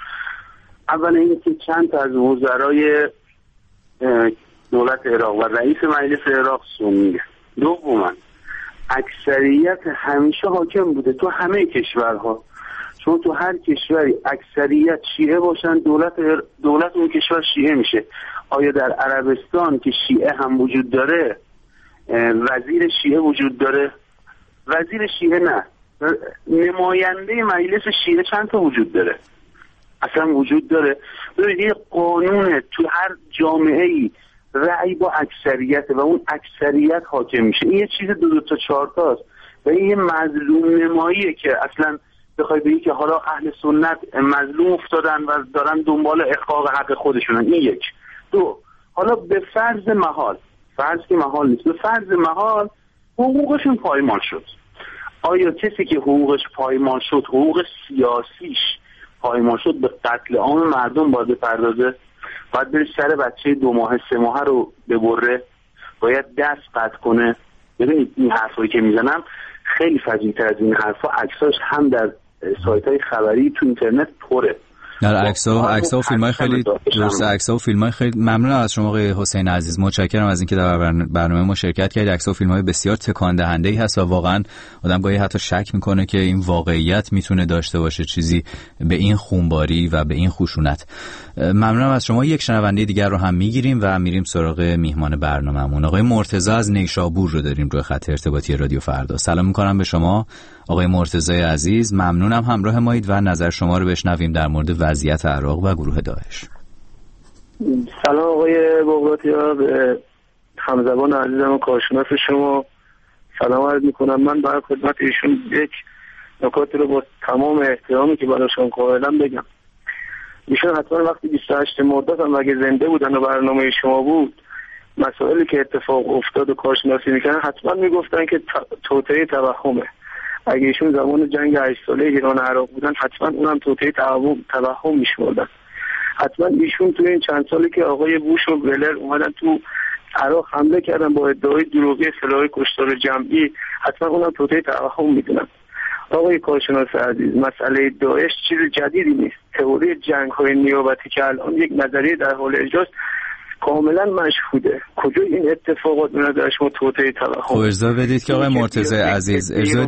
H: اول اینکه چند تا از وزرای دولت عراق و رئیس مجلس عراق سنیه. دوما اکثریت همیشه حاکم بوده تو همه کشورها. چون تو هر کشوری اکثریت شیعه باشن دولت اون کشور شیعه میشه. آیا در عربستان که شیعه هم وجود داره وزیر شیعه وجود داره؟ وزیر شیعه نه. نماینده مجلس شیعه چند تا وجود داره؟ اصلا وجود داره؟ ببینید یه قانونه تو هر جامعه‌ای رأی با اکثریت و اون اکثریت حاکم میشه. این یه چیز دو تا چهار تاست و این یه مظلوم نماییه که اصلا بخوای بگی که حالا اهل سنت مظلوم افتادن و دارن دنبال احقاق حق خودشونن. این یک. دو، حالا به فرض که محال نیست، به فرض محال حقوقشون پایمال شد. آیا کسی که حقوقش پایمال شد، حقوق سیاسیش پایمال شد، به قتل عام مردم باید بپردازه؟ باید بره سر بچه 2 ماه 3 ماه رو ببره؟ باید دست قطع کنه؟ ببینید این حرفایی که میزنم خیلی فجیع‌تر از این حرفا، عکساش هم در سایت‌های خبری تو اینترنت پره.
E: در عکس‌ها و فیلم‌های خیلی درست، عکس‌ها و فیلم‌های خیلی. ممنونم از شما آقای حسین عزیز، متشکرم از اینکه در برنامه ما شرکت کردید. عکس‌ها و فیلم‌های بسیار تکان دهنده‌ای هست و واقعا آدم گاهی حتی شک می‌کنه که این واقعیت میتونه داشته باشه چیزی به این خونباری و به این خشونت. ممنونم از شما. یک شنونده دیگر رو هم می‌گیریم و میریم سراغ میهمان برنامه‌مون. آقای مرتضی از نیشابور رو داریم روی خط ارتباطی رادیو فردا. سلام می‌کنم به شما آقای مرتضی عزیز، ممنونم همراه مایید و نظر شما رو بشنویم در مورد وضعیت عراق و گروه داعش.
H: سلام آقای بغراتی، به همزبان عزیزم و کارشناس شما سلام عرض میکنم. من برای خدمت ایشون یک نکاتی رو با تمام احترامی که براشون قائلم بگم. ایشون حتما وقتی 28 مرداد هم اگه زنده بودن و برنامه شما بود، مسائلی که اتفاق افتاد و کارشناسی میکنن حتما میگفتن که توطئه توهمه. اگه ایشون زمان جنگ 8 ساله ایران عراق بودن حتما اونم توطئه توهم میشمردن. حتما ایشون تو این چند سالی که آقای بوش و ولر اومدن تو عراق حمله کردن با ادعای دروغی سلاح کشتار جمعی، حتما اونم توطئه توهم میدونن. آقای کارشناس عزیز، مسئله داعش چیز جدیدی نیست. تئوری جنگ‌های نیابتی که الان یک نظریه در حال اجراست کاملا مشهوده. کجا این اتفاقات به نظر شما توطئه توهم؟
E: خب اجازه بدید که آقای مرتضی عزیز، اجازه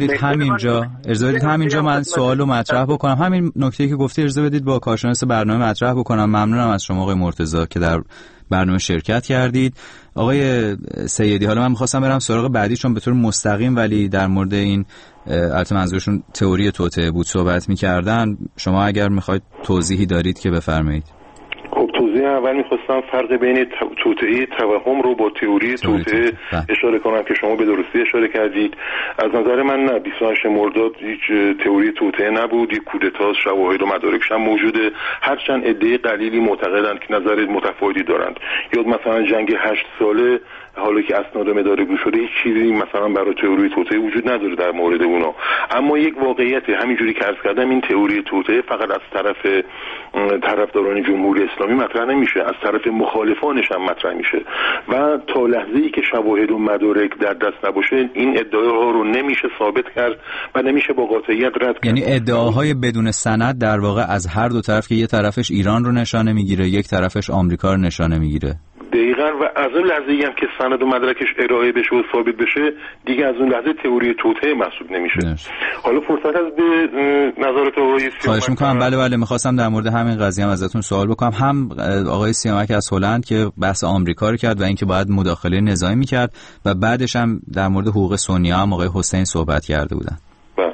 E: بدید همینجا من سوالو مطرح بکنم. همین نکته که گفتی اجازه بدید با کارشناس برنامه مطرح بکنم. ممنونم از شما آقای مرتضی که در برنامه شرکت کردید. آقای سیدی، حالا من می‌خواستم برم سراغ بعدی چون به طور مستقیم ولی در مورد این البته منظورشون تئوری توطئه بود صحبت می‌کردن. شما اگر می‌خواید توضیحی دارید که بفرمایید.
F: خب توضیح اول میخواستم فرق بین توطئه توهم رو با تئوری توطئه اشاره کنم که شما به درستی اشاره کردید. از نظر من نه، 28 مرداد هیچ تئوری توطئه نبود، یک کودتا، شواهد و مدارکش هم موجوده، هرچند عده قلیلی معتقدند که نظر متفاوتی دارند. یا مثلا جنگ 8 ساله حالا که اسناد مدارک شده هیچ چیزی مثلا برای تئوری توطئه وجود نداره در مورد اونا. اما یک واقعیت همینجوری که عرض کردم، این تئوری توطئه فقط از طرف طرفداران جمهوری اسلامی مطرح نمیشه، از طرف مخالفانش هم مطرح میشه و تا لحظه‌ای که شواهد و مدارک در دست نباشه این ادعاها رو نمیشه ثابت کرد و نمیشه با قاطعیت رد کرد.
E: یعنی ادعاهای بدون سند در واقع از هر دو طرف که یه طرفش ایران رو نشانه میگیره، یک طرفش آمریکا رو نشانه میگیره.
F: دقیقاً، و از اون لحظه‌ای هم که سند و مدرکش ارائه بشه و ثابت بشه دیگه از اون لحظه تئوری توطئه محسوب نمیشه. حالا فرصت از به نظرات آقای سیامک.
E: خواهش می‌کنم. بله می‌خواستم در مورد همین قضیه هم ازتون سوال بکنم. هم آقای سیامک از هلند که بحث آمریکا رو کرد و اینکه باید مداخله نظامی می‌کرد و بعدش هم در مورد حقوق سنی‌ها هم آقای حسین صحبت کرده بودن.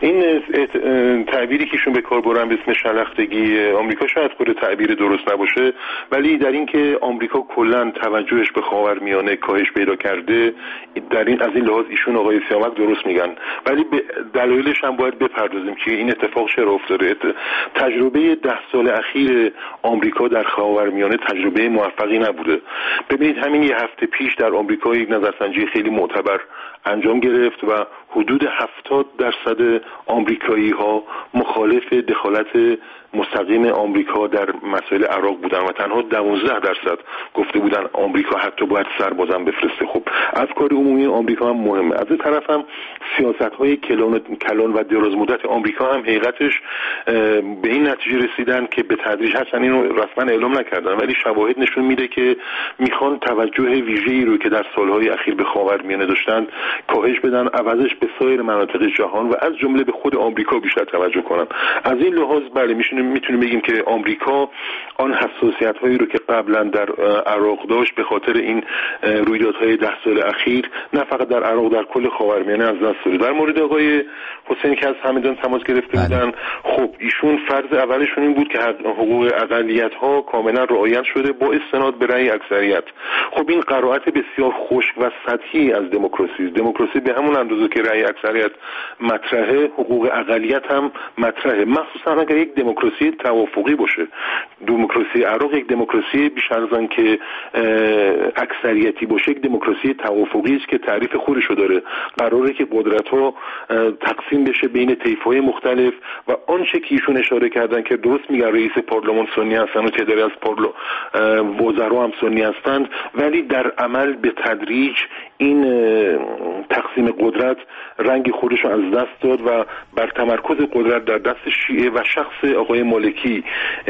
F: این تعبیری که ایشون به کار برن به اسم شلختگی آمریکا شاید خود تعبیر درست نباشه، ولی در این که آمریکا کلا توجهش به خاورمیانه کاهش پیدا کرده، در این از این لحاظ ایشون آقای سیامک درست میگن، ولی به دلایلش هم باید بپردازیم که این اتفاق چرا افتاده. تجربه 10 سال اخیر آمریکا در خاورمیانه تجربه موفقی نبوده. ببینید همین یه هفته پیش در آمریکا یک نظرسنجی خیلی معتبر انجام گرفت و حدود 70% آمریکایی‌ها مخالف دخالت مستقیم آمریکا در مسائل عراق بودن و تنها 12% گفته بودن آمریکا حتی باید سربازم بفرسته. خب افکار عمومی آمریکا هم مهمه. از این طرف هم سیاست‌های کلان و دراز مدت آمریکا هم حقیقتش به این نتیجه رسیدن که به تدریج هستن، اینو رسما اعلام نکردن ولی شواهد نشون میده که میخوان توجه ویژه‌ای رو که در سالهای اخیر به خاورمیانه داشتن کاهش بدن، عوضش به سایر مناطق جهان و از جمله به خود آمریکا بیشتر توجه کنن. از این لحاظ بله میتونیم بگیم که آمریکا آن حساسیت‌هایی رو که قبلا در عراق داشت به خاطر این رویدادهای 10 سال اخیر نه فقط در عراق در کل خاورمیانه از دست داده. در مورد آقای حسینی که از همدان تماس گرفته بودن، خب ایشون فرض اولشون این بود که حقوق اقلیت‌ها کاملا رعایت شده با استناد به رأی اکثریت. خب این قرائت بسیار خشک و سطحی از دموکراسی به همون اندازه که رأی اکثریت مطرحه، حقوق اقلیت هم مطرحه، مخصوصا اگر یک دموکراسی توافقی باشه. دموکراسی عراق یک دموکراسی بیش از آن که اکثریتی باشه، یک دموکراسی توافقی است که تعریف خودش رو داره. قراره که قدرت‌ها تقسیم بشه بین طیف‌های مختلف و آنچه که ایشون اشاره کردن که درست میگن رئیس پارلمان سنی هستن و تعدادی از وزرا هم سنی هستند، ولی در عمل به تدریج این تقسیم قدرت رنگ خودش رو از دست داد و بر تمرکز قدرت در دست شیعه و شخص آقای مالکی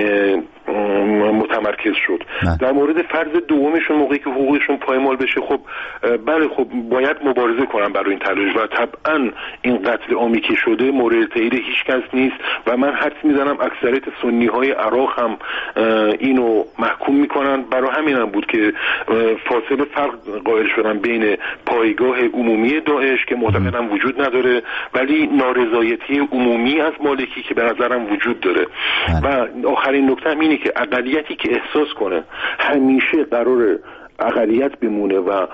F: متمرکز شد. در مورد فرض دومشون موقعی که حقوقشون پایمال بشه، خب بله خب باید مبارزه کنن برای این تلاش و طبعا این قتل عامی که شده مورد تایید هیچ کس نیست و من حدس میزنم اکثریت سنی های عراق هم اینو محکوم میکنن. برای همین هم بود که فاصله فرق قائل شدن بین پایگاه عمومی داعش که معتقدم وجود نداره ولی نارضایتی عمومی از مالکی که به نظرم وجود داره. و آخرین نکته هم اینه که اقلیتی که احساس کنه همیشه قراره اقلیت بمونه و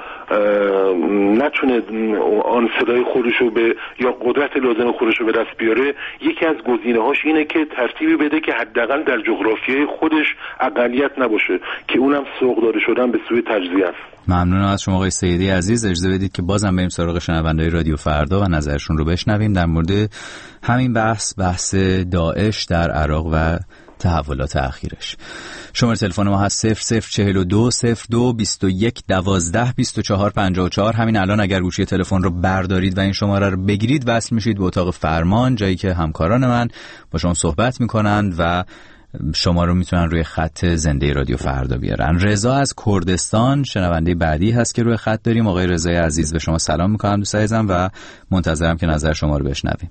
F: نتونه آن صدای خودشو به یا قدرت لازم خودشو به دست بیاره، یکی از گزینه‌هاش اینه که ترتیبی بده که حداقل در جغرافیای خودش اقلیت نباشه که اونم سوق داده شدن به سوی تجزیه است.
E: ممنونم از شما آقای سیدی عزیز. اجازه بدید که بازم بریم سراغ شنونده‌های رادیو فردا و نظرشون رو بشنویم در مورد همین بحث داعش در عراق و تحولات اخیرش. شماره تلفن ما هست 0042 02 21 12 24 54. همین الان اگر گوشی تلفن رو بردارید و این شماره رو بگیرید وصل میشید به اتاق فرمان، جایی که همکاران من با شما صحبت میکنند و شما رو میتونن روی خط زنده رادیو فردا بیارن. رضا از کردستان شنونده بعدی هست که روی خط داریم. آقای رضای عزیز به شما سلام میکنم دوست عزیزم و منتظرم که نظر شما رو بشنویم.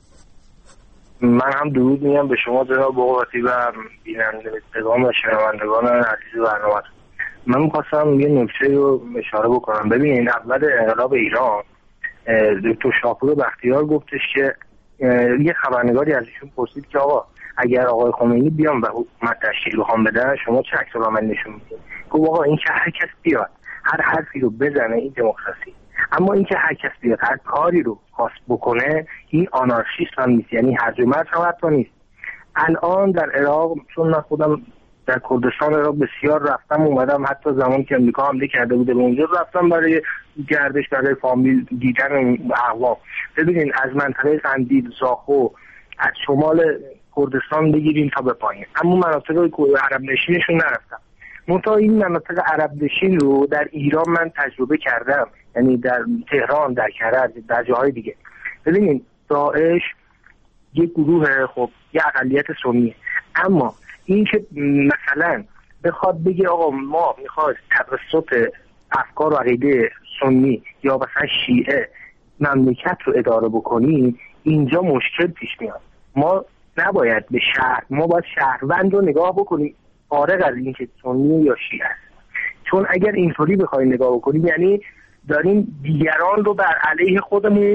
I: من هم درود میگم به شما جناب بقاتی و بینندگان و شنوندگان عزیز برنامه. من می‌خواستم یه نکته رو اشاره بکنم. ببینید اول انقلاب ایران دکتر شاپور بختیار گفتش که یه خبرنگاری از ایشون پرسید که آقا اگر آقای خمینی بیان و حکومت تشکیل بخوام بدن شما چه عکس‌العمل نشون میدید؟ گفت آقا این که هر کس بیاد هر حرفی رو بزنه این دموکراسی، اما این که هر کس بیاد هر کاری رو خواست بکنه این آنارشیست هم نیست، یعنی هرج و مرج هم حتی نیست. الان در عراق، چون من خودم در کردستان عراق بسیار رفتم اومدم، حتی زمانی که امریکا حمله کرده بود به اونجا رفتم برای گردش، برای فامیل دیدن اقوام. ببینین از منطقه قندیل، زاخو، از شمال کردستان بگیریم تا به پایین، اما مناطق عرب نشینشون نرفتم. منتها این مناطق عرب نشین رو در ایران من تجربه کردم، یعنی در تهران، در کرج، در جاهای دیگه. ببینین داعش یک گروه، خب یه اقلیت سنیه، اما این که مثلا بخواد بگه آقا ما میخواد توسط افکار و عقیده سنی یا مثلا شیعه مملکت رو اداره بکنیم، اینجا مشکل پیش میاد. ما نباید به شهر، ما باید شهروند رو نگاه بکنیم فارغ از این که سنی یا شیعه است. چون اگر اینطوری بخوایم نگاه بکنیم یعنی داریم دیگران رو بر علیه خودمون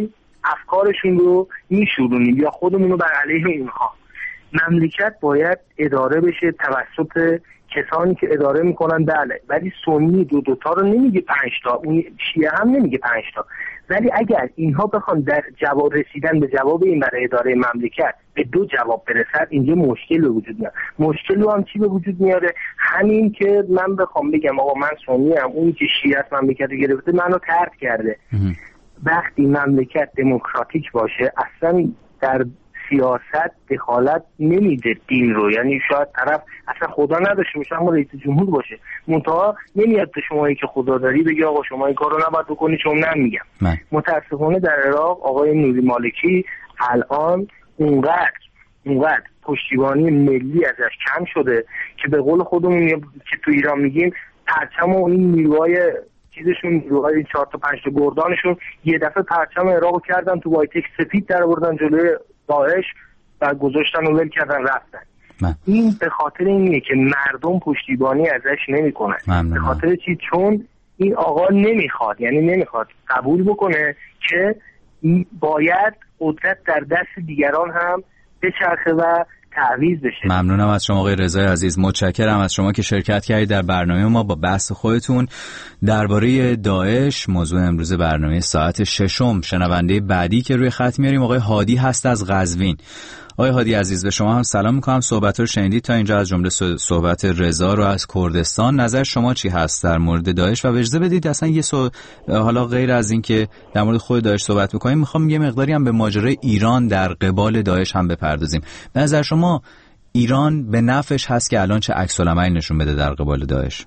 I: افکارشون رو میشورونیم یا خودمون رو بر علیه اینها. مملکت باید اداره بشه توسط کسانی که اداره میکنن، بله، ولی سنی دوتا رو نمیگه 5 تا، اون شیعه هم نمیگه 5 تا. ولی اگر اینها بخوان در جواب رسیدن به جواب این برای اداره مملکت به 2 جواب برسد، اینجا مشکل به وجود میاد. مشکل رو هم چی به وجود میاره؟ همین که من بخوام بگم آقا من سنی ام، اون که شیعه است مملکت رو گرفته منو طرد کرده. وقتی مملکت دموکراتیک باشه اصلا در سیاست دخالت نمیده دین رو، یعنی شاید طرف اصلا خدا نداشته باشه اما رئیس جمهور باشه، منتها نمیاد به شمایی که خدا داری بگی آقا شما این کارو نباید بکنی چون نمیگم. متاسفانه در عراق آقای نوری مالکی الان اونقدر پشتیبانی ملی ازش کم شده که به قول خودمون که تو ایران میگیم پرچم و این نیروهای چیزشون، نیروهای 4 تا 5 تا گردانشون یه دفعه پرچم عراقو کردن تو وایتک سفید در آوردن جلوی داعش و گذاشتن و ول کردن رفتن. این به خاطر اینه که مردم پشتیبانی ازش نمیکنن. به خاطر چی؟ چون این آقا نمیخواد، یعنی نمیخواد قبول بکنه که باید قدرت در دست دیگران هم بچرخه و تعویض بشه.
E: ممنونم از شما آقای رضای عزیز، متشکرم از شما که شرکت کردید در برنامه ما با بحث خودتون درباره داعش، موضوع امروز برنامه ساعت 6. شنونده بعدی که روی خط میاریم آقای هادی هست از قزوین. آقای هادی عزیز به شما هم سلام میکنم، صحبت رو شنیدید تا اینجا، از جمله صحبت رضا رو از کردستان. نظر شما چی هست در مورد داعش؟ و اجازه بدید اصلا حالا غیر از این که در مورد خود داعش صحبت میکنیم، میخوام یه مقداری هم به ماجرای ایران در قبال داعش هم بپردازیم. به نظر شما ایران به نفعش هست که الان چه عکس العملی نشون بده در قبال داعش؟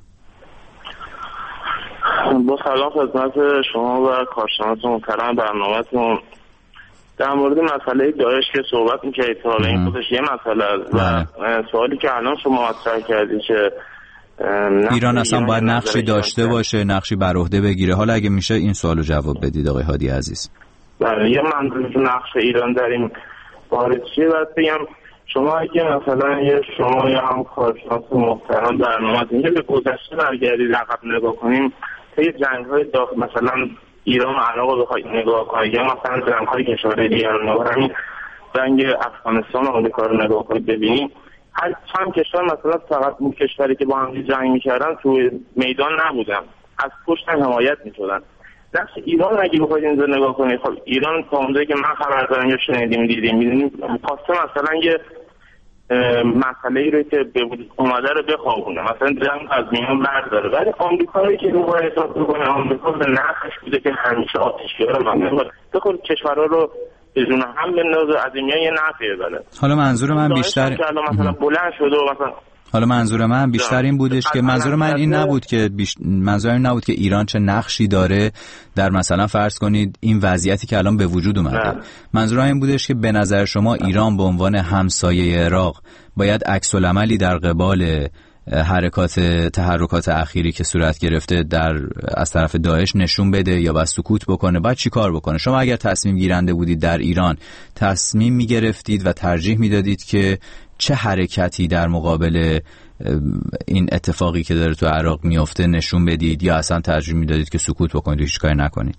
J: با سلام خدمت شما و کارشناس محترم برنامه‌تون. در مورد مسئله داعش که صحبت می‌کردید، حالا این خودش یه مسئله است و سوالی که الان شما مطرح کردید که
E: ایران اصلا باید نقشی داشته باشه، نقشی بر عهده بگیره، حالا اگه میشه این سوالو جواب بدید آقای هادی عزیز.
J: بله، یه منظور نقش ایران در این باره چیه؟ باید بگم شما اگه مثلا شما یا هم کارشناس محترم برنامه‌تون که به گذشته برگردید عقب نگاه کنیم، طی جنگ‌های مثلا ایران و عراق رو بخواید نگاه کنید یا مثلا جنگ‌های کشورهای دیگر رو نگاه کنید، جنگ افغانستان و آمریکا رو نگاه کنید، ببینید هر چند کشور مثلا فقط اون کشوری که با هم جنگ می‌کردن تو میدان نبودن، از پشت حمایت می‌شدن. نقش ایران اگه بخواید اینجا نگاه کنید، خب ایران تا اونجایی که من خبر دارم یا شنیدیم دیدیم می‌دونیم خواسته مثلا یه مسئله‌ای رو که به وجود اومده رو بخوابونه، مثلا جنگ از میان برداره. ولی آمریکایی که رو حساب می‌کنه، آمریکا به نفعش بوده که همیشه آتش‌گیر رو بخواد کشورها رو بدون هم بندازه، از این یه نفعی ببره.
E: حالا منظور من بیشتر
J: مثلا بلند شده و مثلا
E: منظور من بیشتر این بودش که منظور من این نبود که ایران چه نقشی داره در مثلا فرض کنید این وضعیتی که الان به وجود اومده. منظور این بودش که به نظر شما ایران به عنوان همسایه عراق باید عکس العملی در قبال تحرکات اخیری که صورت گرفته از طرف داعش نشون بده یا باید سکوت بکنه؟ باید چی کار بکنه؟ شما اگر تصمیم گیرنده بودید در ایران، تصمیم میگرفتید و ترجیح میدادید که چه حرکتی در مقابل این اتفاقی که داره تو عراق میفته نشون بدید، یا اصلا ترجیح میدادید که سکوت بکنید و هیچ کاری نکنید؟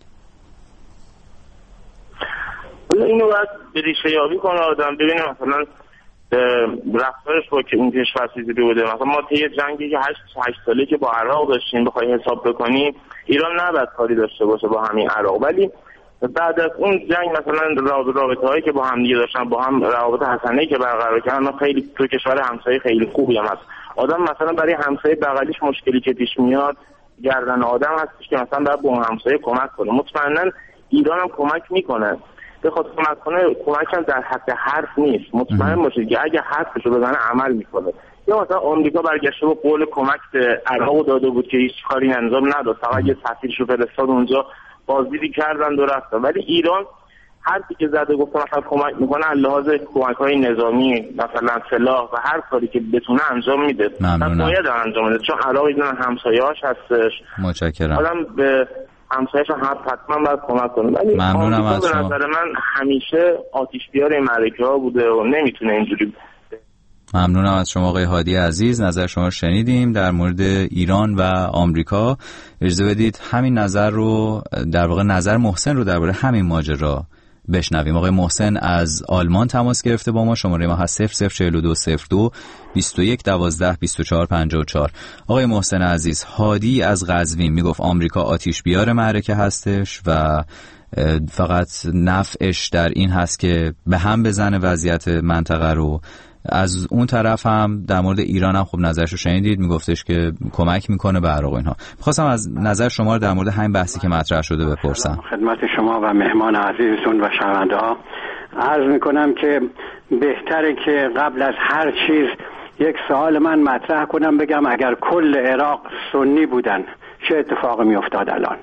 J: اینو باید به ریشه یابی کنه آدم، ببینه مثلا رفتارش با که اون کشور چیزی بوده. مثلا ما طی جنگی که 8 ساله که با عراق داشتیم بخوای حساب بکنیم، ایران نباید کاری داشته باشه با همین عراق، ولی بعد از اون جنگ مثلا رابطه‌هایی که با هم دیگه داشتن، با هم روابط حسنه‌ای که برقرار کردن، خیلی تو کشور همسایه خیلی خوبی هم هست. آدم مثلا برای همسایه بغلیش مشکلی که پیش میاد، گردن آدم هستش که مثلا باید به اون همسایه کمک کنه. مطمئنا ایران هم کمک میکنه، بخواد کمک کنه، کمک هم در حد حرف نیست. مطمئن باشید که اگه حرفشو بزنه عمل میکنه. یا مثلا آمریکا برگشته و قول کمک به عراق داده بود که هیچ کاری انجام نداد، فقط یه سفیرشو فرستاد اونجا، بازدیدی کردن و رفتن. ولی ایران حرفی که زده گفته مثلا کمک میکنه، لحاظ کمک‌های نظامی، مثلا سلاح و هر کاری که بتونه انجام میده. باید انجام بده، چون عراق اینا همسایه‌اش هستش.
E: متشکرم.
J: آدم به همسایه‌اش حتما باید کمک کنه. ولی
E: ممنونم از
J: شما. به نظر من همیشه آتش‌بیار این معرکه‌ها بوده و نمیتونه اینجوری.
E: ممنونم از شما آقای هادی عزیز، نظر شما شنیدیم در مورد ایران و آمریکا. اجازه بدید همین نظر رو، در واقع نظر محسن رو درباره همین ماجرا بشنویم. آقای محسن از آلمان تماس گرفته با ما. شماره ما هست 004202 21 12 24 54. آقای محسن عزیز، هادی از قزوین میگفت آمریکا آتیش بیار معرکه هستش و فقط نفعش در این هست که به هم بزنه وضعیت منطقه رو. از اون طرف هم در مورد ایران هم خب نظرش رو شنیدید، میگفتش که کمک میکنه به عراق اینها. میخواستم از نظر شما رو در مورد همین بحثی که مطرح شده بپرسم.
K: خدمت شما و مهمان عزیزتون و شنونده ها عرض میکنم که بهتره که قبل از هر چیز یک سوال من مطرح کنم، بگم اگر کل عراق سنی بودن چه اتفاقی میافتاد الان؟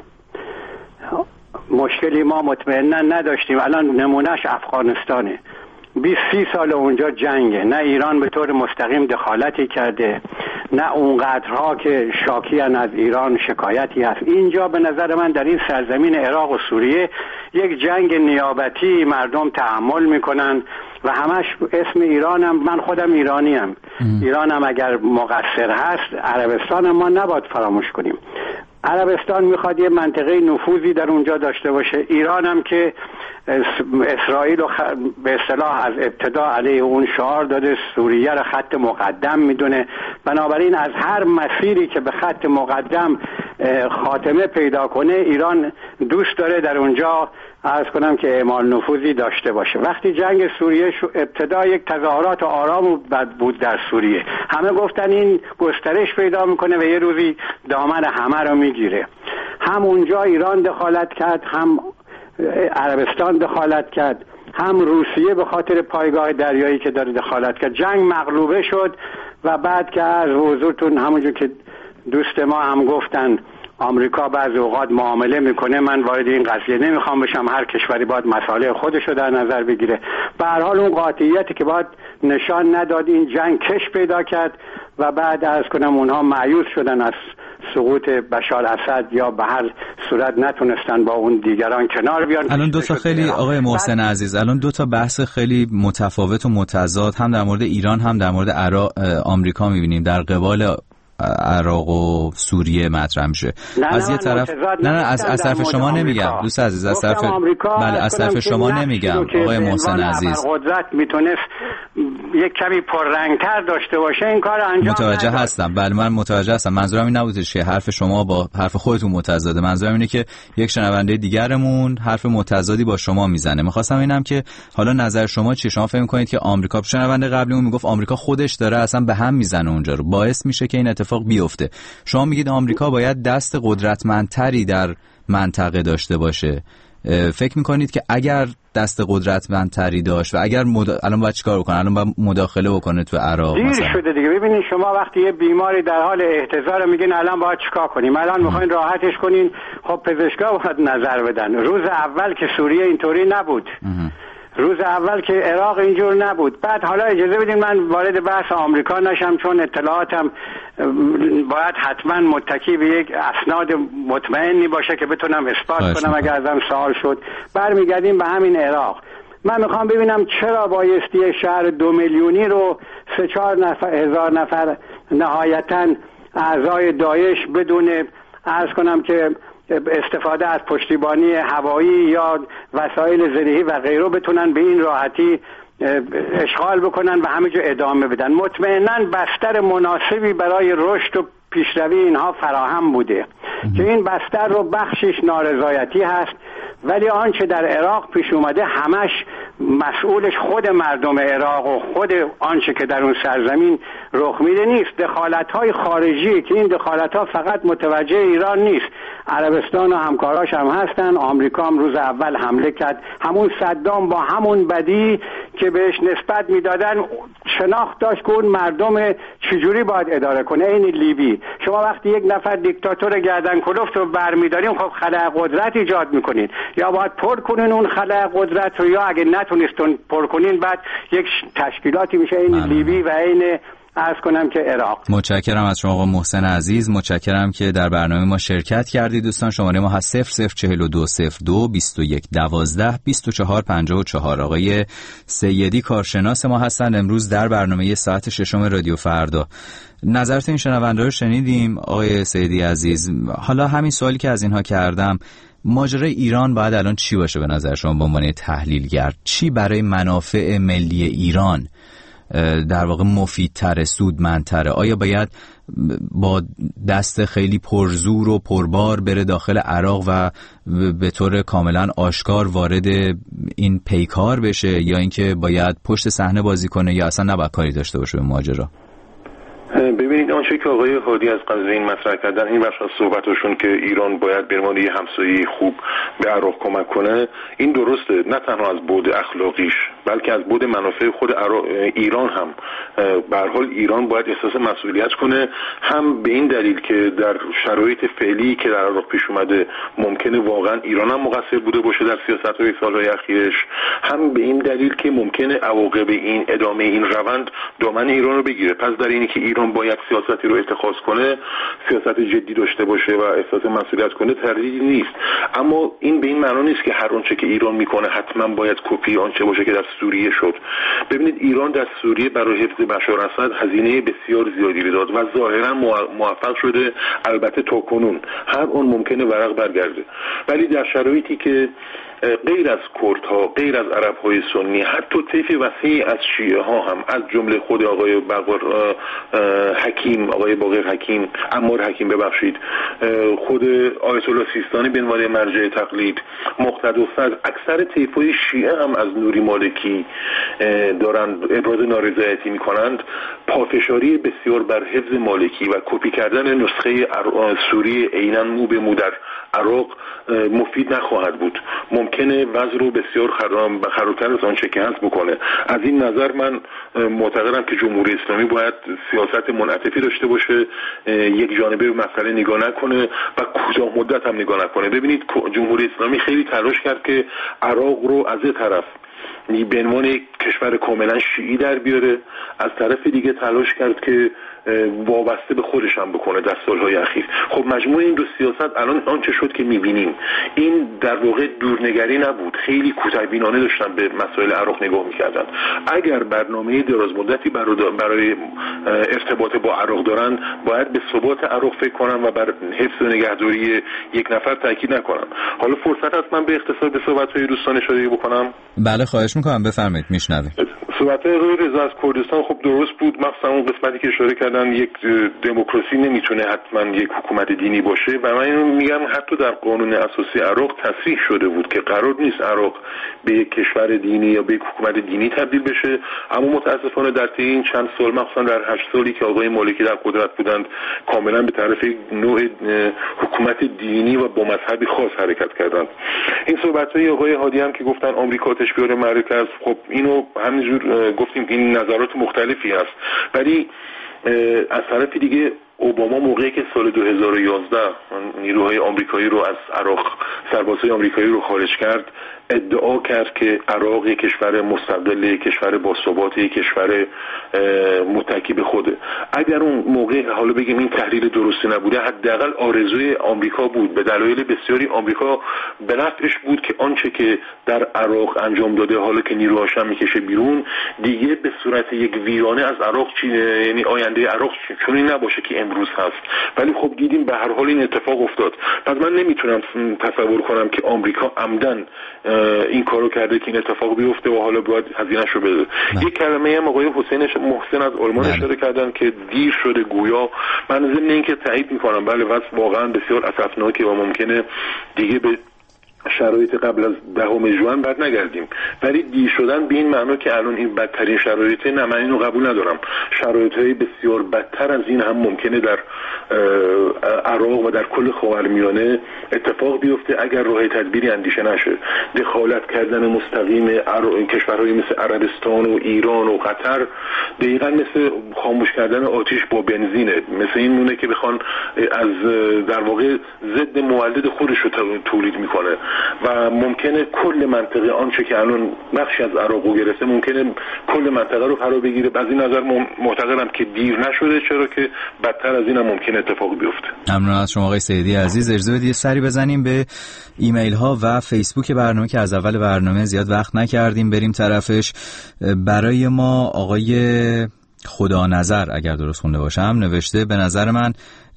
K: مشکلی ما مطمئنا نداشتیم. الان نمونهش افغانستانه، 20-30 سال اونجا جنگه، نه ایران به طور مستقیم دخالتی کرده، نه اونقدرها که شاکیان از ایران شکایتی هست. اینجا به نظر من در این سرزمین عراق و سوریه یک جنگ نیابتی مردم تحمل میکنن و همش اسم ایرانم، من خودم ایرانیم، ایرانم اگر مقصر هست عربستان ما نباید فراموش کنیم. عربستان میخواد یه منطقه نفوذی در اونجا داشته باشه، ایران هم که اسرائیل رو به اصطلاح از ابتدا علیه اون شعار داده، سوریه رو خط مقدم میدونه. بنابراین از هر مسیری که به خط مقدم خاتمه پیدا کنه ایران دوست داره در اونجا عرض کنم که اعمال نفوذی داشته باشه. وقتی جنگ سوریه ابتدا یک تظاهرات آرام بود در سوریه، همه گفتن این گسترش پیدا میکنه و یه روزی دامن همه رو میگیره. هم اونجا ایران دخالت کرد، هم عربستان دخالت کرد، هم روسیه به خاطر پایگاه دریایی که داره دخالت کرد. جنگ مغلوبه شد و بعد که از حضورتون همونجور که دوست ما هم گفتن آمریکا بعضی اوقات معامله میکنه، من وارد این قضیه نمیخوام بشم، هر کشوری باید مسائل خودش رو در نظر بگیره. به هر حال اون قاطعیتی که باید نشان نداد، این جنگ کش پیدا کرد و بعد عرض کنم اونها مایوس شدن از سقوط بشار اسد یا به هر صورت نتونستن با اون دیگران کنار بیان.
E: الان دو تا خیلی آقای محسن عزیز، الان دو تا بحث خیلی متفاوت و متضاد هم در مورد ایران هم در مورد آمریکا می‌بینیم در قبال عراق و سوریه مطرح میشه. از یه طرف نه از طرف شما نمیگم دوست عزیز، از طرف بله از طرف شما نمیگم آقای محسن عزیز.
K: قدرت میتونست یک کمی پررنگتر داشته باشه، این کار انجام
E: متوجه هستم. بله من متوجه هستم. منظورم این نبودش که حرف شما با حرف خودتون متضاده. منظورم اینه که یک شنونده دیگرمون حرف متضادی با شما میزنه. می‌خواستم اینم که حالا نظر شما چیه؟ شما فکر می‌کنید که آمریکا، شنونده قبلیمون میگفت آمریکا خودش داره اصلا به هم میزنه اونجا رو، باعث میشه که این اتفاق بیفته. شما میگید آمریکا باید دست قدرتمندتری در منطقه داشته باشه. فکر میکنید که اگر دست قدرتمندتری داشت و اگر الان باید چیکار بکنه؟ الان باید مداخله بکنه تو عراق
K: دیر
E: مثلا؟
K: شده دیگه. ببینید شما وقتی یه بیماری در حال احتضار میگین الان باید چیکار کنیم، الان میخواین راحتش کنین، خب پزشکا باید نظر بدن. روز اول که سوریه اینطوری نبود، روز اول که عراق اینجور نبود. بعد حالا اجازه بدین من وارد بحث آمریکا نشم، چون اطلاعاتم باید حتما متکی به یک اسناد مطمئنی باشه که بتونم اثبات کنم اگر ازم سوال شد. برمیگردیم به همین عراق. من میخوام ببینم چرا بایستی شهر 2 میلیونی رو 3-4 هزار نفر نهایتاً اعضای داعش بدون عرض کنم که استفاده از پشتیبانی هوایی یا وسایل زرهی و غیره بتونن به این راحتی اشغال بکنن و همینجا ادامه بدن. مطمئناً بستر مناسبی برای رشد و پیشروی اینها فراهم بوده که این بستر رو بخشش نارضایتی هست، ولی آنچه در عراق پیش اومده همش مسئولش خود مردم عراق و خود آنچه که در اون سرزمین رخ میده نیست. دخالت‌های خارجی که این دخالت‌ها فقط متوجه ایران نیست، عربستان و همکاراش هم هستن. آمریکا هم روز اول حمله کرد، همون صدام با همون بدی که بهش نسبت میدادن شناخت داشت که اون مردم چجوری باید اداره کنه. این لیبی، شما وقتی یک نفر دیکتاتور گردن کلفت رو برمیدارین، خب خلأ قدرت ایجاد میکنین، یا باید پر کنین اون خلأ قدرت رو، یا اگه نتونستون پر کنین بعد یک تشکیلاتی میشه این لیبی و این عرض کنم که عراق.
E: متشکرم از شما آقا محسن عزیز، متشکرم که در برنامه ما شرکت کردید. دوستان شماره ما هست 004202 21 12 24 54. آقای سیدی کارشناس ما هستن امروز در برنامه ساعت ششم رادیو فردا. نظرت این شنونده رو شنیدیم آقای سیدی عزیز. حالا همین سوالی که از اینها کردم، ماجرای ایران باید الان چی باشه به نظر شما به عنوان تحلیلگر؟ چی برای منافع ملی ایران در واقع مفیدتره، سودمندتره؟ آیا باید با دست خیلی پرزور و پربار بره داخل عراق و به طور کاملا آشکار وارد این پیکار بشه، یا اینکه باید پشت صحنه بازی کنه، یا اصلا نباید کاری داشته باشه به ماجرا؟
F: ببینید آنچه که آقای هادی از قضیه این مطرح کردن، این بخش از صحبتشون که ایران باید به عنوان همسایه خوب به عراق کمک کنه، این درسته، نه تنها از بعد اخلاقیش بلکه از بعد منافع خود ایران هم. به هر حال ایران باید احساس مسئولیت کنه، هم به این دلیل که در شرایط فعلی که در عراق پیش اومده ممکنه واقعا ایران هم مقصر بوده باشه در سیاست‌های سال‌های اخیرش، هم به این دلیل که ممکنه عواقب این ادامه این روند دامن ایران رو بگیره. پس در اینی که ایران باید سیاستی رو اتخاذ کنه، سیاست جدی داشته باشه و احساس مسئولیت کنه، تردیدی نیست. اما این به این معنا نیست که هر آنچه که ایران میکنه حتما باید کپی آنچه باشه که در سوریه شد. ببینید ایران در سوریه برای حفظ بشار اسد هزینه بسیار زیادی داد و ظاهرا موفق شده، البته تا کنون هر اون ممکنه ورق برگرده، ولی در شرایطی که غیر از کردها، غیر از عرب‌های سنی، حتی طیف وسیعی از شیعه ها هم از جمله خود آقای باقر حکیم، عمار حکیم ببخشید، خود آیت الله سیستانی به عنوان مرجع تقلید، مقتدی صدر، اکثر طیف‌های شیعه هم از نوری مالکی دارن ابراز نارضایتی می‌کنند. پافشاری بسیار بر حفظ مالکی و کپی کردن نسخه سوریه عیناً مو به مو در عراق مفید نخواهد بود. ممکنه وضع رو بسیار خرابتر از آنچه که هست بکنه. از این نظر من معتقدم که جمهوری اسلامی باید سیاست منعطفی داشته باشه، یک جانبه به مسئله نگاه نکنه و کوتاه مدت هم نگاه نکنه. ببینید جمهوری اسلامی خیلی تلاش کرد که عراق رو از یه طرف به عنوان یک کشور کاملا شیعی در بیاره، از طرف دیگه تلاش کرد که وابسته به خودش هم بکنه در سالهای اخیر. خب مجموع این دو سیاست الان آنچه شد که میبینیم، این در واقع دورنگری نبود، خیلی کوتاه‌بینانه داشتن به مسائل عراق نگاه میکردن. اگر برنامه دراز مدتی برای ارتباط با عراق دارن، باید به ثبات عراق فکر کنن و بر حفظ و نگهداری یک نفر تاکید نکنن. حالا فرصت هست من به اختصار به صحبت‌های دوستان اشاره بکنم؟
E: بله خواهش میکنم، بفرمایید، میشنویم.
F: صحبت‌های آقای رضا از کردستان خب درست بود، مخصوصا اون قسمتی که اشاره کردن یک دموکراسی نمیتونه حتما یک حکومت دینی باشه و من اینو میگم حتی در قانون اساسی عراق تصریح شده بود که قرار نیست عراق به یک کشور دینی یا به یک حکومت دینی تبدیل بشه. اما متاسفانه در طی این چند سال، مخصوصا در 8 سالی که آقای مالکی در قدرت بودند، کاملا به طرف نوع حکومت دینی و با مذهبی خاص حرکت کردند. این صحبت‌های آقای هادی هم که گفتن آمریکا تشبیه مرکز، خب اینو همینجور گفتیم که این نظرات مختلفی هست، ولی از طرف دیگه اوباما موقعی که سال 2011 نیروهای آمریکایی رو از عراق، سربازهای آمریکایی رو خارج کرد، ادعا کرد که عراق یک کشور مستقل، یک کشور باثبات، یک کشور متکی به خوده. اگر اون موقع حالا بگیم این تحلیل درستی نبوده، حداقل آرزوی آمریکا بود، به دلایل بسیاری آمریکا به نفعش بود که آنچه که در عراق انجام داده، حالا که نیروهاش هم میکشه بیرون، دیگه به صورت یک ویرانه از عراق یعنی آینده عراق چنین نباشه که امروز هست. ولی خب دیدیم به هر حال این اتفاق افتاد. پس من نمیتونم تصور کنم که آمریکا عمدن این کارو کرده که این اتفاق بیفته و حالا باید هزینه‌شو بده. یک کلمه هم آقای حسین محسن از آلمان اشاره کردن که دیر شده گویا. من ضمن اینکه تایید میکنم، بله وضع واقعا بسیار اسفناکه و ممکنه دیگه به شرایط قبل از 10 ژوئن بعد نگردیم، ولی دیر شدن به این معنا که الان این بدترین شرایطه، نه من اینو قبول ندارم. شرایط‌های بسیار بدتر از این هم ممکنه در عراق و در کل خاورمیانه اتفاق بیفته اگر راه تدبیری اندیشه نشه. دخالت کردن مستقیم کشورهای مثل عربستان و ایران و قطر دقیقاً مثل خاموش کردن آتش با بنزینه، مثل این مونه که بخوان از در واقع ضد مولد خودش رو تولید میکنه و ممکنه کل منطقه آنچه که الان بخشی از عراق گرفته ممکنه کل منطقه رو فرا بگیره. از این نظر معتقدم که دیر نشده، چرا که بدتر از این هم ممکنه اتفاق بیفته.
E: ممنون از شما آقای سیدی عزیز. اجازه بدید سری بزنیم به ایمیل ها و فیسبوک برنامه که از اول برنامه زیاد وقت نکردیم بریم طرفش. برای ما آقای خدا نظر اگر درست خونده باشم نوشته به نظر من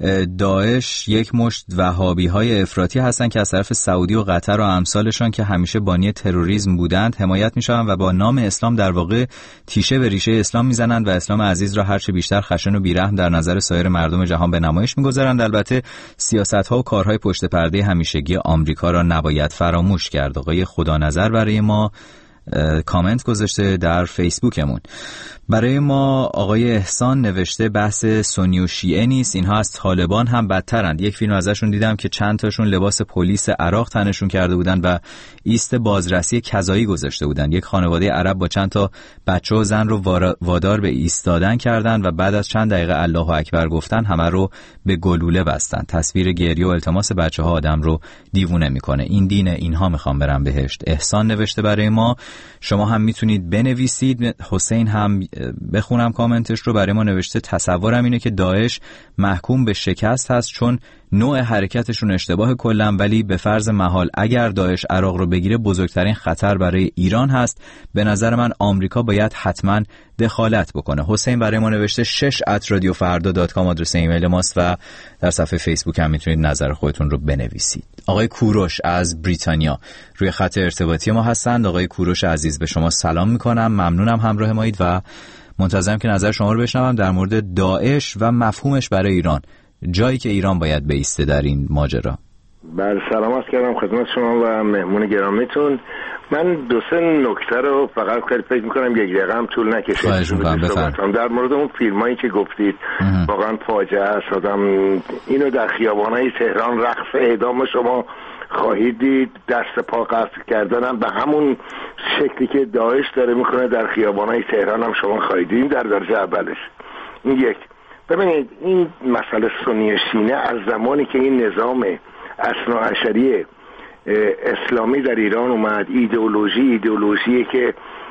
E: داعش یک مشت وهابی های افراطی هستند که از طرف سعودی و قطر و امثالشان که همیشه بانی تروریسم بودند حمایت میشوند و با نام اسلام در واقع تیشه به ریشه اسلام میزنند و اسلام عزیز را هرچه بیشتر خشن و بیرحم در نظر سایر مردم جهان به نمایش میگذارند. البته سیاست ها و کارهای پشت پرده همیشگی آمریکا را نباید فراموش کرد. آقای خدا نظر برای ما کامنت گذاشته در فیسبوکمون. برای ما آقای احسان نوشته بحث سنی و شیعه نیست، اینها از طالبان هم بدترند. یک فیلم ازشون دیدم که چند تاشون لباس پلیس عراق تنشون کرده بودن و ایست بازرسی کذایی گذاشته بودن. یک خانواده عرب با چند تا بچه و زن رو وادار به ایستادن کردن و بعد از چند دقیقه الله اکبر گفتن همه رو به گلوله بستن. تصویر گریه و التماس بچه‌ها آدم رو دیوونه میکنه. این دینه، اینها میخوان برن بهشت. احسان نوشته برای ما. شما هم میتونید بنویسید. حسین هم بخونم کامنتش رو، برای ما نوشته تصورم اینه که داعش محکوم به شکست هست چون نوع حرکتشون اشتباه کلا، ولی به فرض محال اگر داعش عراق رو بگیره بزرگترین خطر برای ایران هست. به نظر من آمریکا باید حتما دخالت بکنه. حسین برای ما نوشته 6@radiofarda.com آدرس ایمیل ماست و در صفحه فیسبوک هم میتونید نظر خودتون رو بنویسید. آقای کوروش از بریتانیا روی خط ارتباطی ما هستند. آقای کوروش عزیز به شما سلام میکنم، ممنونم همراه مایید و منتظرم که نظر شما رو بشنوم در مورد داعش و مفهومش برای ایران، جایی که ایران باید بایسته در این ماجرا.
L: بله سلام عرض کردم خدمت شما و مهمون گرامیتون. من دو سه نکته رو فقط خیلی فکر میکنم یک دقیقه هم طول نکشه. در مورد اون فیلمایی که گفتید واقعا فاجعه است. آدم اینو در خیابانهای تهران رقص اعدام شما خواهید دید، دست پا قطع کردن به همون شکلی که داعش داره میکنه در خیابانهای تهران هم شما خواهید دید. در درجه اولش این یک. ببینید این مسئله سنی شیعه از زمانی که این نظام اثناعشری اسلامی در ایران اومد، ایدئولوژی که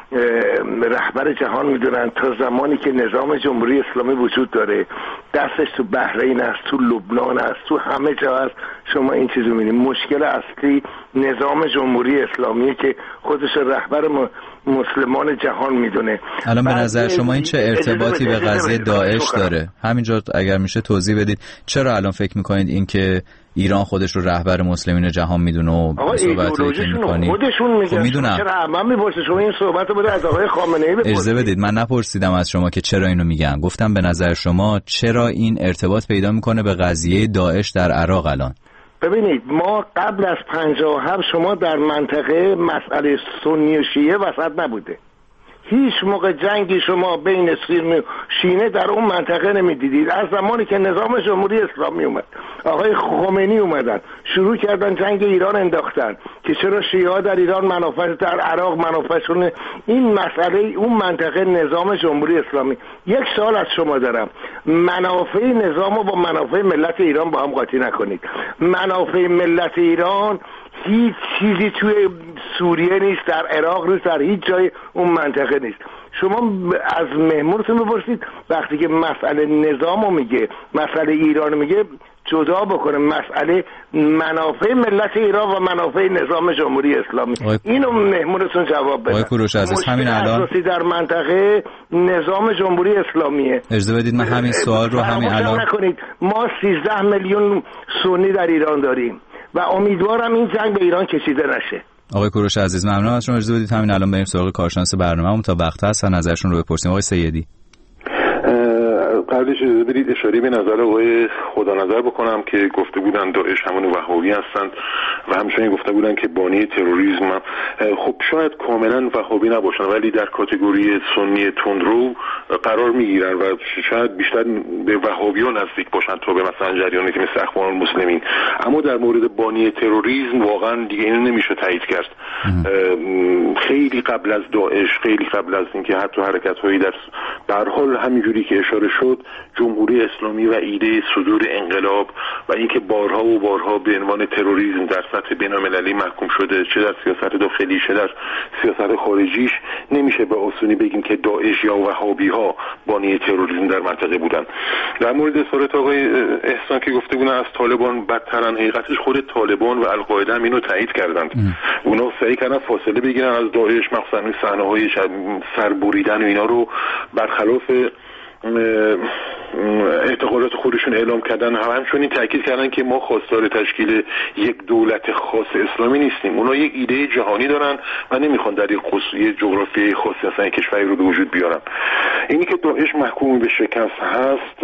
L: رهبر جهان میدونن، تا زمانی که نظام جمهوری اسلامی وجود داره، دستش تو بحرین است، تو لبنان است، تو همه جا است. شما این چیزو میبینید. مشکل اصلی نظام جمهوری اسلامی که خودش رهبر مسلمان جهان میدونه.
E: الان به نظر شما این چه ارتباطی به قضیه داعش داره؟ همینجا اگر میشه توضیح بدید چرا الان فکر میکنید این که ایران خودش رو رهبر مسلمین جهان میدونه و صحبتی که میکنید
L: خودشون میگن؟
E: میدونم.
L: چرا من میپرسم شما این صحبت رو بده از آقای خامنه ای بپرسید.
E: اجازه بدید، من نپرسیدم از شما که چرا اینو میگن، گفتم به نظر شما چرا این ارتباط پیدا میکنه به قضیه داعش در عراق الان؟
L: ببینید ما قبل از 57 شما در منطقه مسئله سنی و شیعه وسط نبوده. هیچ موقع جنگی شما بین سنی و شیعه در اون منطقه نمیدیدید. از زمانی که نظام جمهوری اسلامی اومد، آقای خمینی اومدن شروع کردن جنگ ایران انداختن که چرا شیعه ها در ایران منافع، در عراق منافعشون. این مسئله اون منطقه نظام جمهوری اسلامی. یک سوال از شما دارم، منافع نظام رو با منافع ملت ایران با هم قاطی نکنید. منافع ملت ایران هیچ چیزی توی سوریه نیست، در عراق نیست، در هیچ جای اون منطقه نیست. شما از مهمونتون بپرسید وقتی که مسئله نظامو میگه، مسئله ایران میگه، جدا بکنه مسئله منافع ملت ایران و منافع نظام جمهوری اسلامی. اینو مهمونتون جواب بده.
E: آقای کوروش عزیز همین الان
L: در منطقه نظام جمهوری اسلامیه.
E: اجازه بدید من همین سوال رو همین الان
L: نکنید. ما 13 میلیون سنی در ایران داریم و امیدوارم این جنگ به ایران کشیده نشه.
E: آقای کوروش عزیز ممنونم از شما. اجازه بدید همین الان بریم سراغ کارشناس برنامه‌مون تا وقت هست و نظرشون رو بپرسیم. آقای سیدی
F: قبلش اجازه بدید اشاره به نظر آقای خدا نظر بکنم که گفته بودن داعش همون وهابی هستند و همچنین گفته بودن که بانی تروریسم. خب شاید کاملا وهابی نباشن ولی در کاتگوری سنی تندرو قرار میگیرن و شاید بیشتر به وهابی‌ها نزدیک باشن تا به مثلا جریانی که مثل اخوان المسلمین. اما در مورد بانی تروریسم واقعا دیگه اینو نمیشه تایید کرد. خیلی قبل از داعش، خیلی قبل از اینکه حتی حرکت‌هایی در هر حال همینجوری که اشاره شد جمهوری اسلامی و ایده صدور انقلاب و اینکه بارها و بارها به عنوان تروریسم در سطح بین‌المللی محکوم شده، چه در سیاست داخلی چه در سیاست خارجیش، نمیشه به آسونی بگیم که داعش یا وهابی‌ها بانی تروریسم در منطقه بودن. در مورد اظهارات آقای احسان که گفته بودن از طالبان بدترن، حقیقتش خود طالبان و القاعده هم اینو تایید کردند. اونا سعی کردن فاصله بگیرن از داعش، مخصوصا صحنه‌های سربریدن و اینا رو برخلاف اعتقادات خودشون اعلام کردن، همچنین تاکید کردن که ما خواستار تشکیل یک دولت خاص اسلامی نیستیم. اونا یک ایده جهانی دارن و نمیخوان در یک جغرافیای خاصی اصلا کشوری رو به وجود بیارن. اینی که داعش محکوم به شکست هست،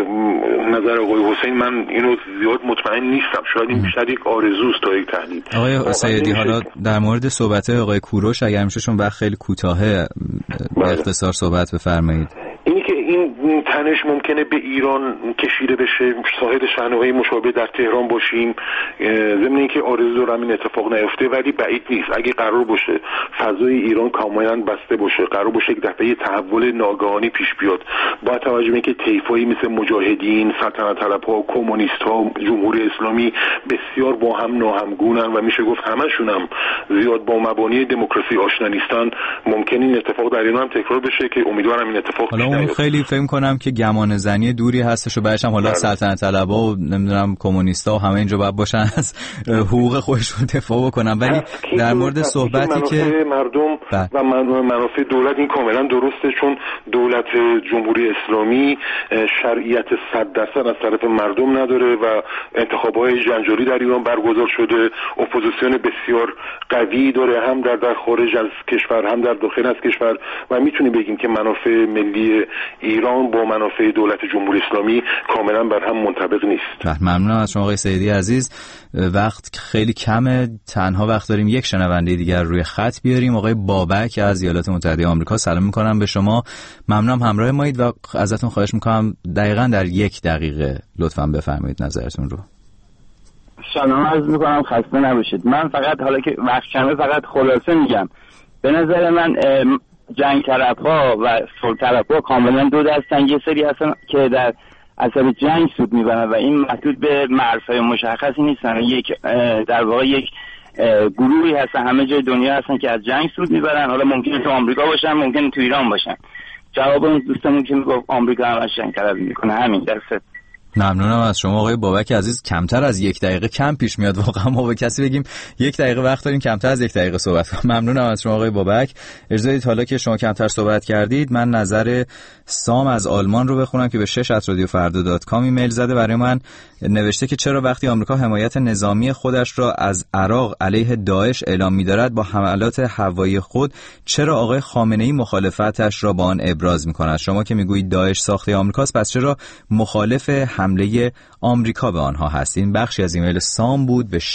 F: نظر آقای حسین، من اینو زیاد مطمئن نیستم. شاید این بیشتر یک آرزوست تا یک تهدید.
E: آقای سیدی، حالا در مورد صحبت آقای کوروش اگر میشه چون وقت خیلی کوتاهه به اختصار صحبت بفرمایید.
F: اینی که این تنش ممکنه به ایران کشیده بشه، شاهد صحنه‌های مشابه در تهران باشیم، ضمن اینکه آرزو دارم این اتفاق نیفته ولی بعید نیست. اگه قرار باشه فضای ایران کاملا بسته باشه، قرار باشه یک دفعه تحول ناگهانی پیش بیاد، با توجه به اینکه طیفایی مثل مجاهدین، سلطنت طلب‌ها، کمونیست‌ها، جمهوری اسلامی بسیار با هم ناهمگونن و میشه گفت همشون هم زیاد با مبانی دموکراسی آشنا نیستن، ممکن این اتفاق در ایران هم تکرار بشه که امیدوارم این اتفاق
E: اون خیلی فکر کنم که گمان زنی دوری هستش و بعدش هم حالا سلطنت طلبا و نمیدونم کمونیستا و همه اینجا باید باشن از حقوق خودشون دفاع بکنن. ولی در مورد صحبتی که
F: مردم و منافع دولت این کاملا درسته، چون دولت جمهوری اسلامی شرعیت 100% از طرف مردم نداره و انتخابات جنجالی در ایران برگزار شده، اپوزیسیون بسیار قوی داره، هم در خارج از کشور هم در داخل از کشور و میتونیم بگیم که منافع ملی ایران با منافع دولت جمهوری اسلامی کاملا بر هم منطبق نیست.
E: ممنونم از شما آقای سیدی عزیز. وقت خیلی کمه، تنها وقت داریم یک شنونده دیگر روی خط بیاریم. آقای بابک از ایالات متحده آمریکا، سلام میکنم به شما. ممنونم همراه مایید و ازتون خواهش میکنم دقیقاً در 1 دقیقه لطفاً بفرمایید نظرتون رو.
M: سلام عرض میکنم، خسته نباشید. من فقط حالا که وقت کمه فقط خلاصه میگم. به نظر من جنگ طرف‌ها و صلح طرف‌ها کاملا دو دستن. یه سری هستن که در اثر جنگ سود میبرن و این محدود به مرزهای مشخصی نیستن. در واقع یک گروهی هستن همه جای دنیا هستن که از جنگ سود میبرن. حالا ممکنه تو آمریکا باشن، ممکنه تو ایران باشن. جواب اون دوستمون که میگفت آمریکا همش جنگ طلبی میکنه، همین درسته.
E: ممنونم از شما آقای بابک عزیز. کمتر از 1 دقیقه کم پیش میاد واقعا ما به کسی بگیم 1 دقیقه وقت داریم کمتر از 1 دقیقه صحبت کنیم. ممنونم از شما آقای بابک. اجازه بدید حالا که شما کمتر صحبت کردید من نظر سام از آلمان رو بخونم که به 6@radiofarda.com ایمیل زده. برای من نوشته که چرا وقتی آمریکا حمایت نظامی خودش را از عراق علیه داعش اعلام می‌دارد با حملات هوایی خود، چرا آقای خامنه‌ای مخالفتش را با آن ابراز می‌کند؟ شما که میگویید داعش ساخته آمریکاست، پس چرا مخالف حمله آمریکا به آنها هستین؟ بخشی از ایمیل سام بود به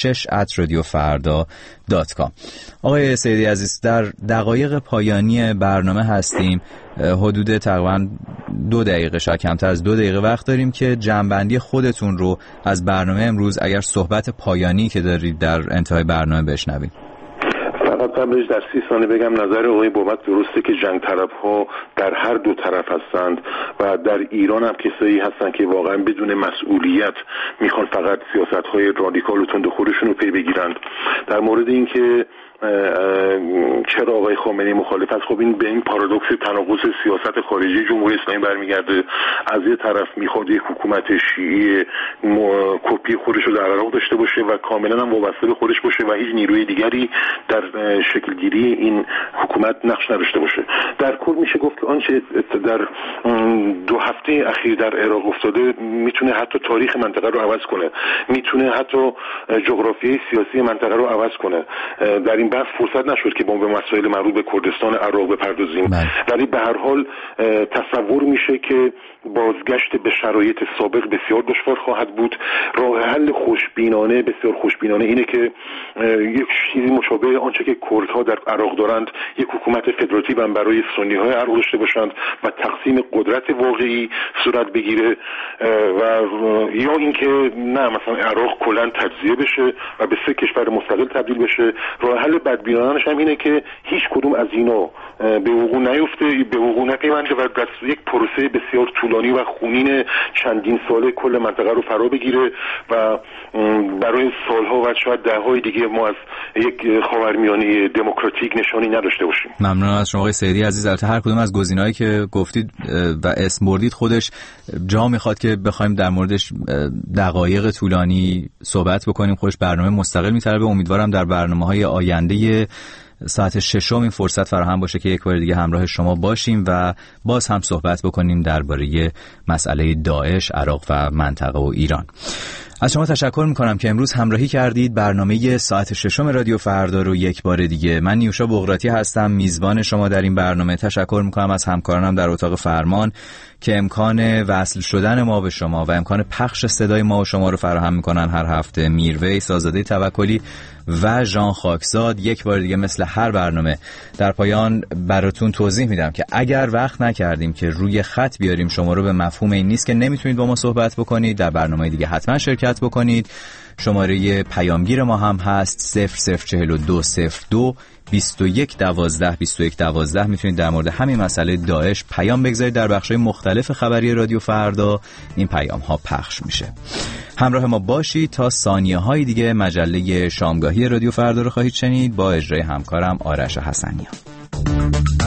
E: 6@radiofarda.com. آقای سیدی عزیز، در دقایق پایانی برنامه هستیم، حدود تقریبا 2 دقیقه، شاید کمتر از 2 دقیقه وقت داریم که جمع‌بندی خودتون رو از برنامه امروز اگر صحبت پایانی که دارید در انتهای برنامه بشنویم.
F: فقط قبلش در 30 ثانیه بگم نظر آقای بابک درسته که جنگ طرف‌ها در هر دو طرف هستند و در ایران هم کسایی هستن که واقعا بدون مسئولیت میخوان فقط سیاست‌های رادیکال و تند خودشون رو پی بگیرند. در مورد اینکه چرا آقای خامنه‌ای مخالف است، خب این به این پارادوکس تناقض سیاست خارجی جمهوری اسلامی برمیگرده. از یه طرف میخواد یک حکومت شیعی کپی خودش رو در عراق داشته باشه و کاملا هم وابسته به خودش باشه و هیچ نیروی دیگری در شکلگیری این حکومت نقش نداشته باشه. در کل میشه گفت که آنچه در 2 هفته اخیر در عراق افتاده میتونه حتی تاریخ منطقه رو عوض کنه، میتونه حتی جغرافیای سیاسی منطقه رو عوض کنه. در این بحث فرصت نشد که ما به مسائل مربوط به کردستان عراق بپردازیم، ولی به هر حال تصور میشه که بازگشت به شرایط سابق بسیار دشوار خواهد بود. راه حل خوشبینانه، بسیار خوشبینانه اینه که یک چیزی مشابه آنچه که کردها در عراق دارند، یک حکومت فدراتیو هم برای سنی‌های عراق داشته باشند و تقسیم قدرت واقعی صورت بگیره و یا اینکه نه مثلا عراق کلاً تجزیه بشه و به 3 کشور مستقل تبدیل بشه. راه حل بدبینانه‌اش هم اینه که هیچ کدوم از اینا به وقوع نیفته، به وقوع نپیونده و در یک پروسه بسیار طولانی و خونین چندین ساله کل منطقه رو فرا بگیره و برای سالها و شاید دههای دیگه ما از یک خاورمیانه دموکراتیک نشانی نداشته باشیم.
E: ممنون از شما آقای سیدی عزیز. البته هر کدوم از گزینه‌هایی که گفتید و اسم بردید خودش جا میخواد که بخوایم در موردش دقایق طولانی صحبت بکنیم، خودش برنامه مستقل میطلبه. امیدوارم در برنامه‌های آینده ساعت 6 این فرصت فراهم باشه که یک بار دیگه همراه شما باشیم و باز هم صحبت بکنیم درباره مسئله داعش، عراق و منطقه و ایران. از شما تشکر میکنم که امروز همراهی کردید. برنامه ساعت 6 رادیو فردا رو یک بار دیگه من نیوشا بغراتی هستم، میزبان شما در این برنامه. تشکر میکنم از همکارانم در اتاق فرمان که امکان وصل شدن ما به شما و امکان پخش صدای ما و شما رو فراهم میکنن هر هفته. میرویس آزاده توکلی و ژان خاکزاد. یک بار دیگه مثل هر برنامه در پایان براتون توضیح میدم که اگر وقت نکردیم که روی خط بیاریم شما رو، به مفهوم این نیست که نمیتونید با ما صحبت بکنید. در برنامه دیگه حتما شرکت بکنید. شماره پیامگیر ما هم هست 004202 2112 2112. میتونید در مورد همین مسئله داعش پیام بگذارید. در بخش‌های مختلف خبری رادیو فردا این پیام ها پخش میشه. همراه ما باشید تا ثانیه‌های دیگه. مجله شامگاهی رادیو فردا رو خواهید شنید با اجرای همکارم آرش حسنیان.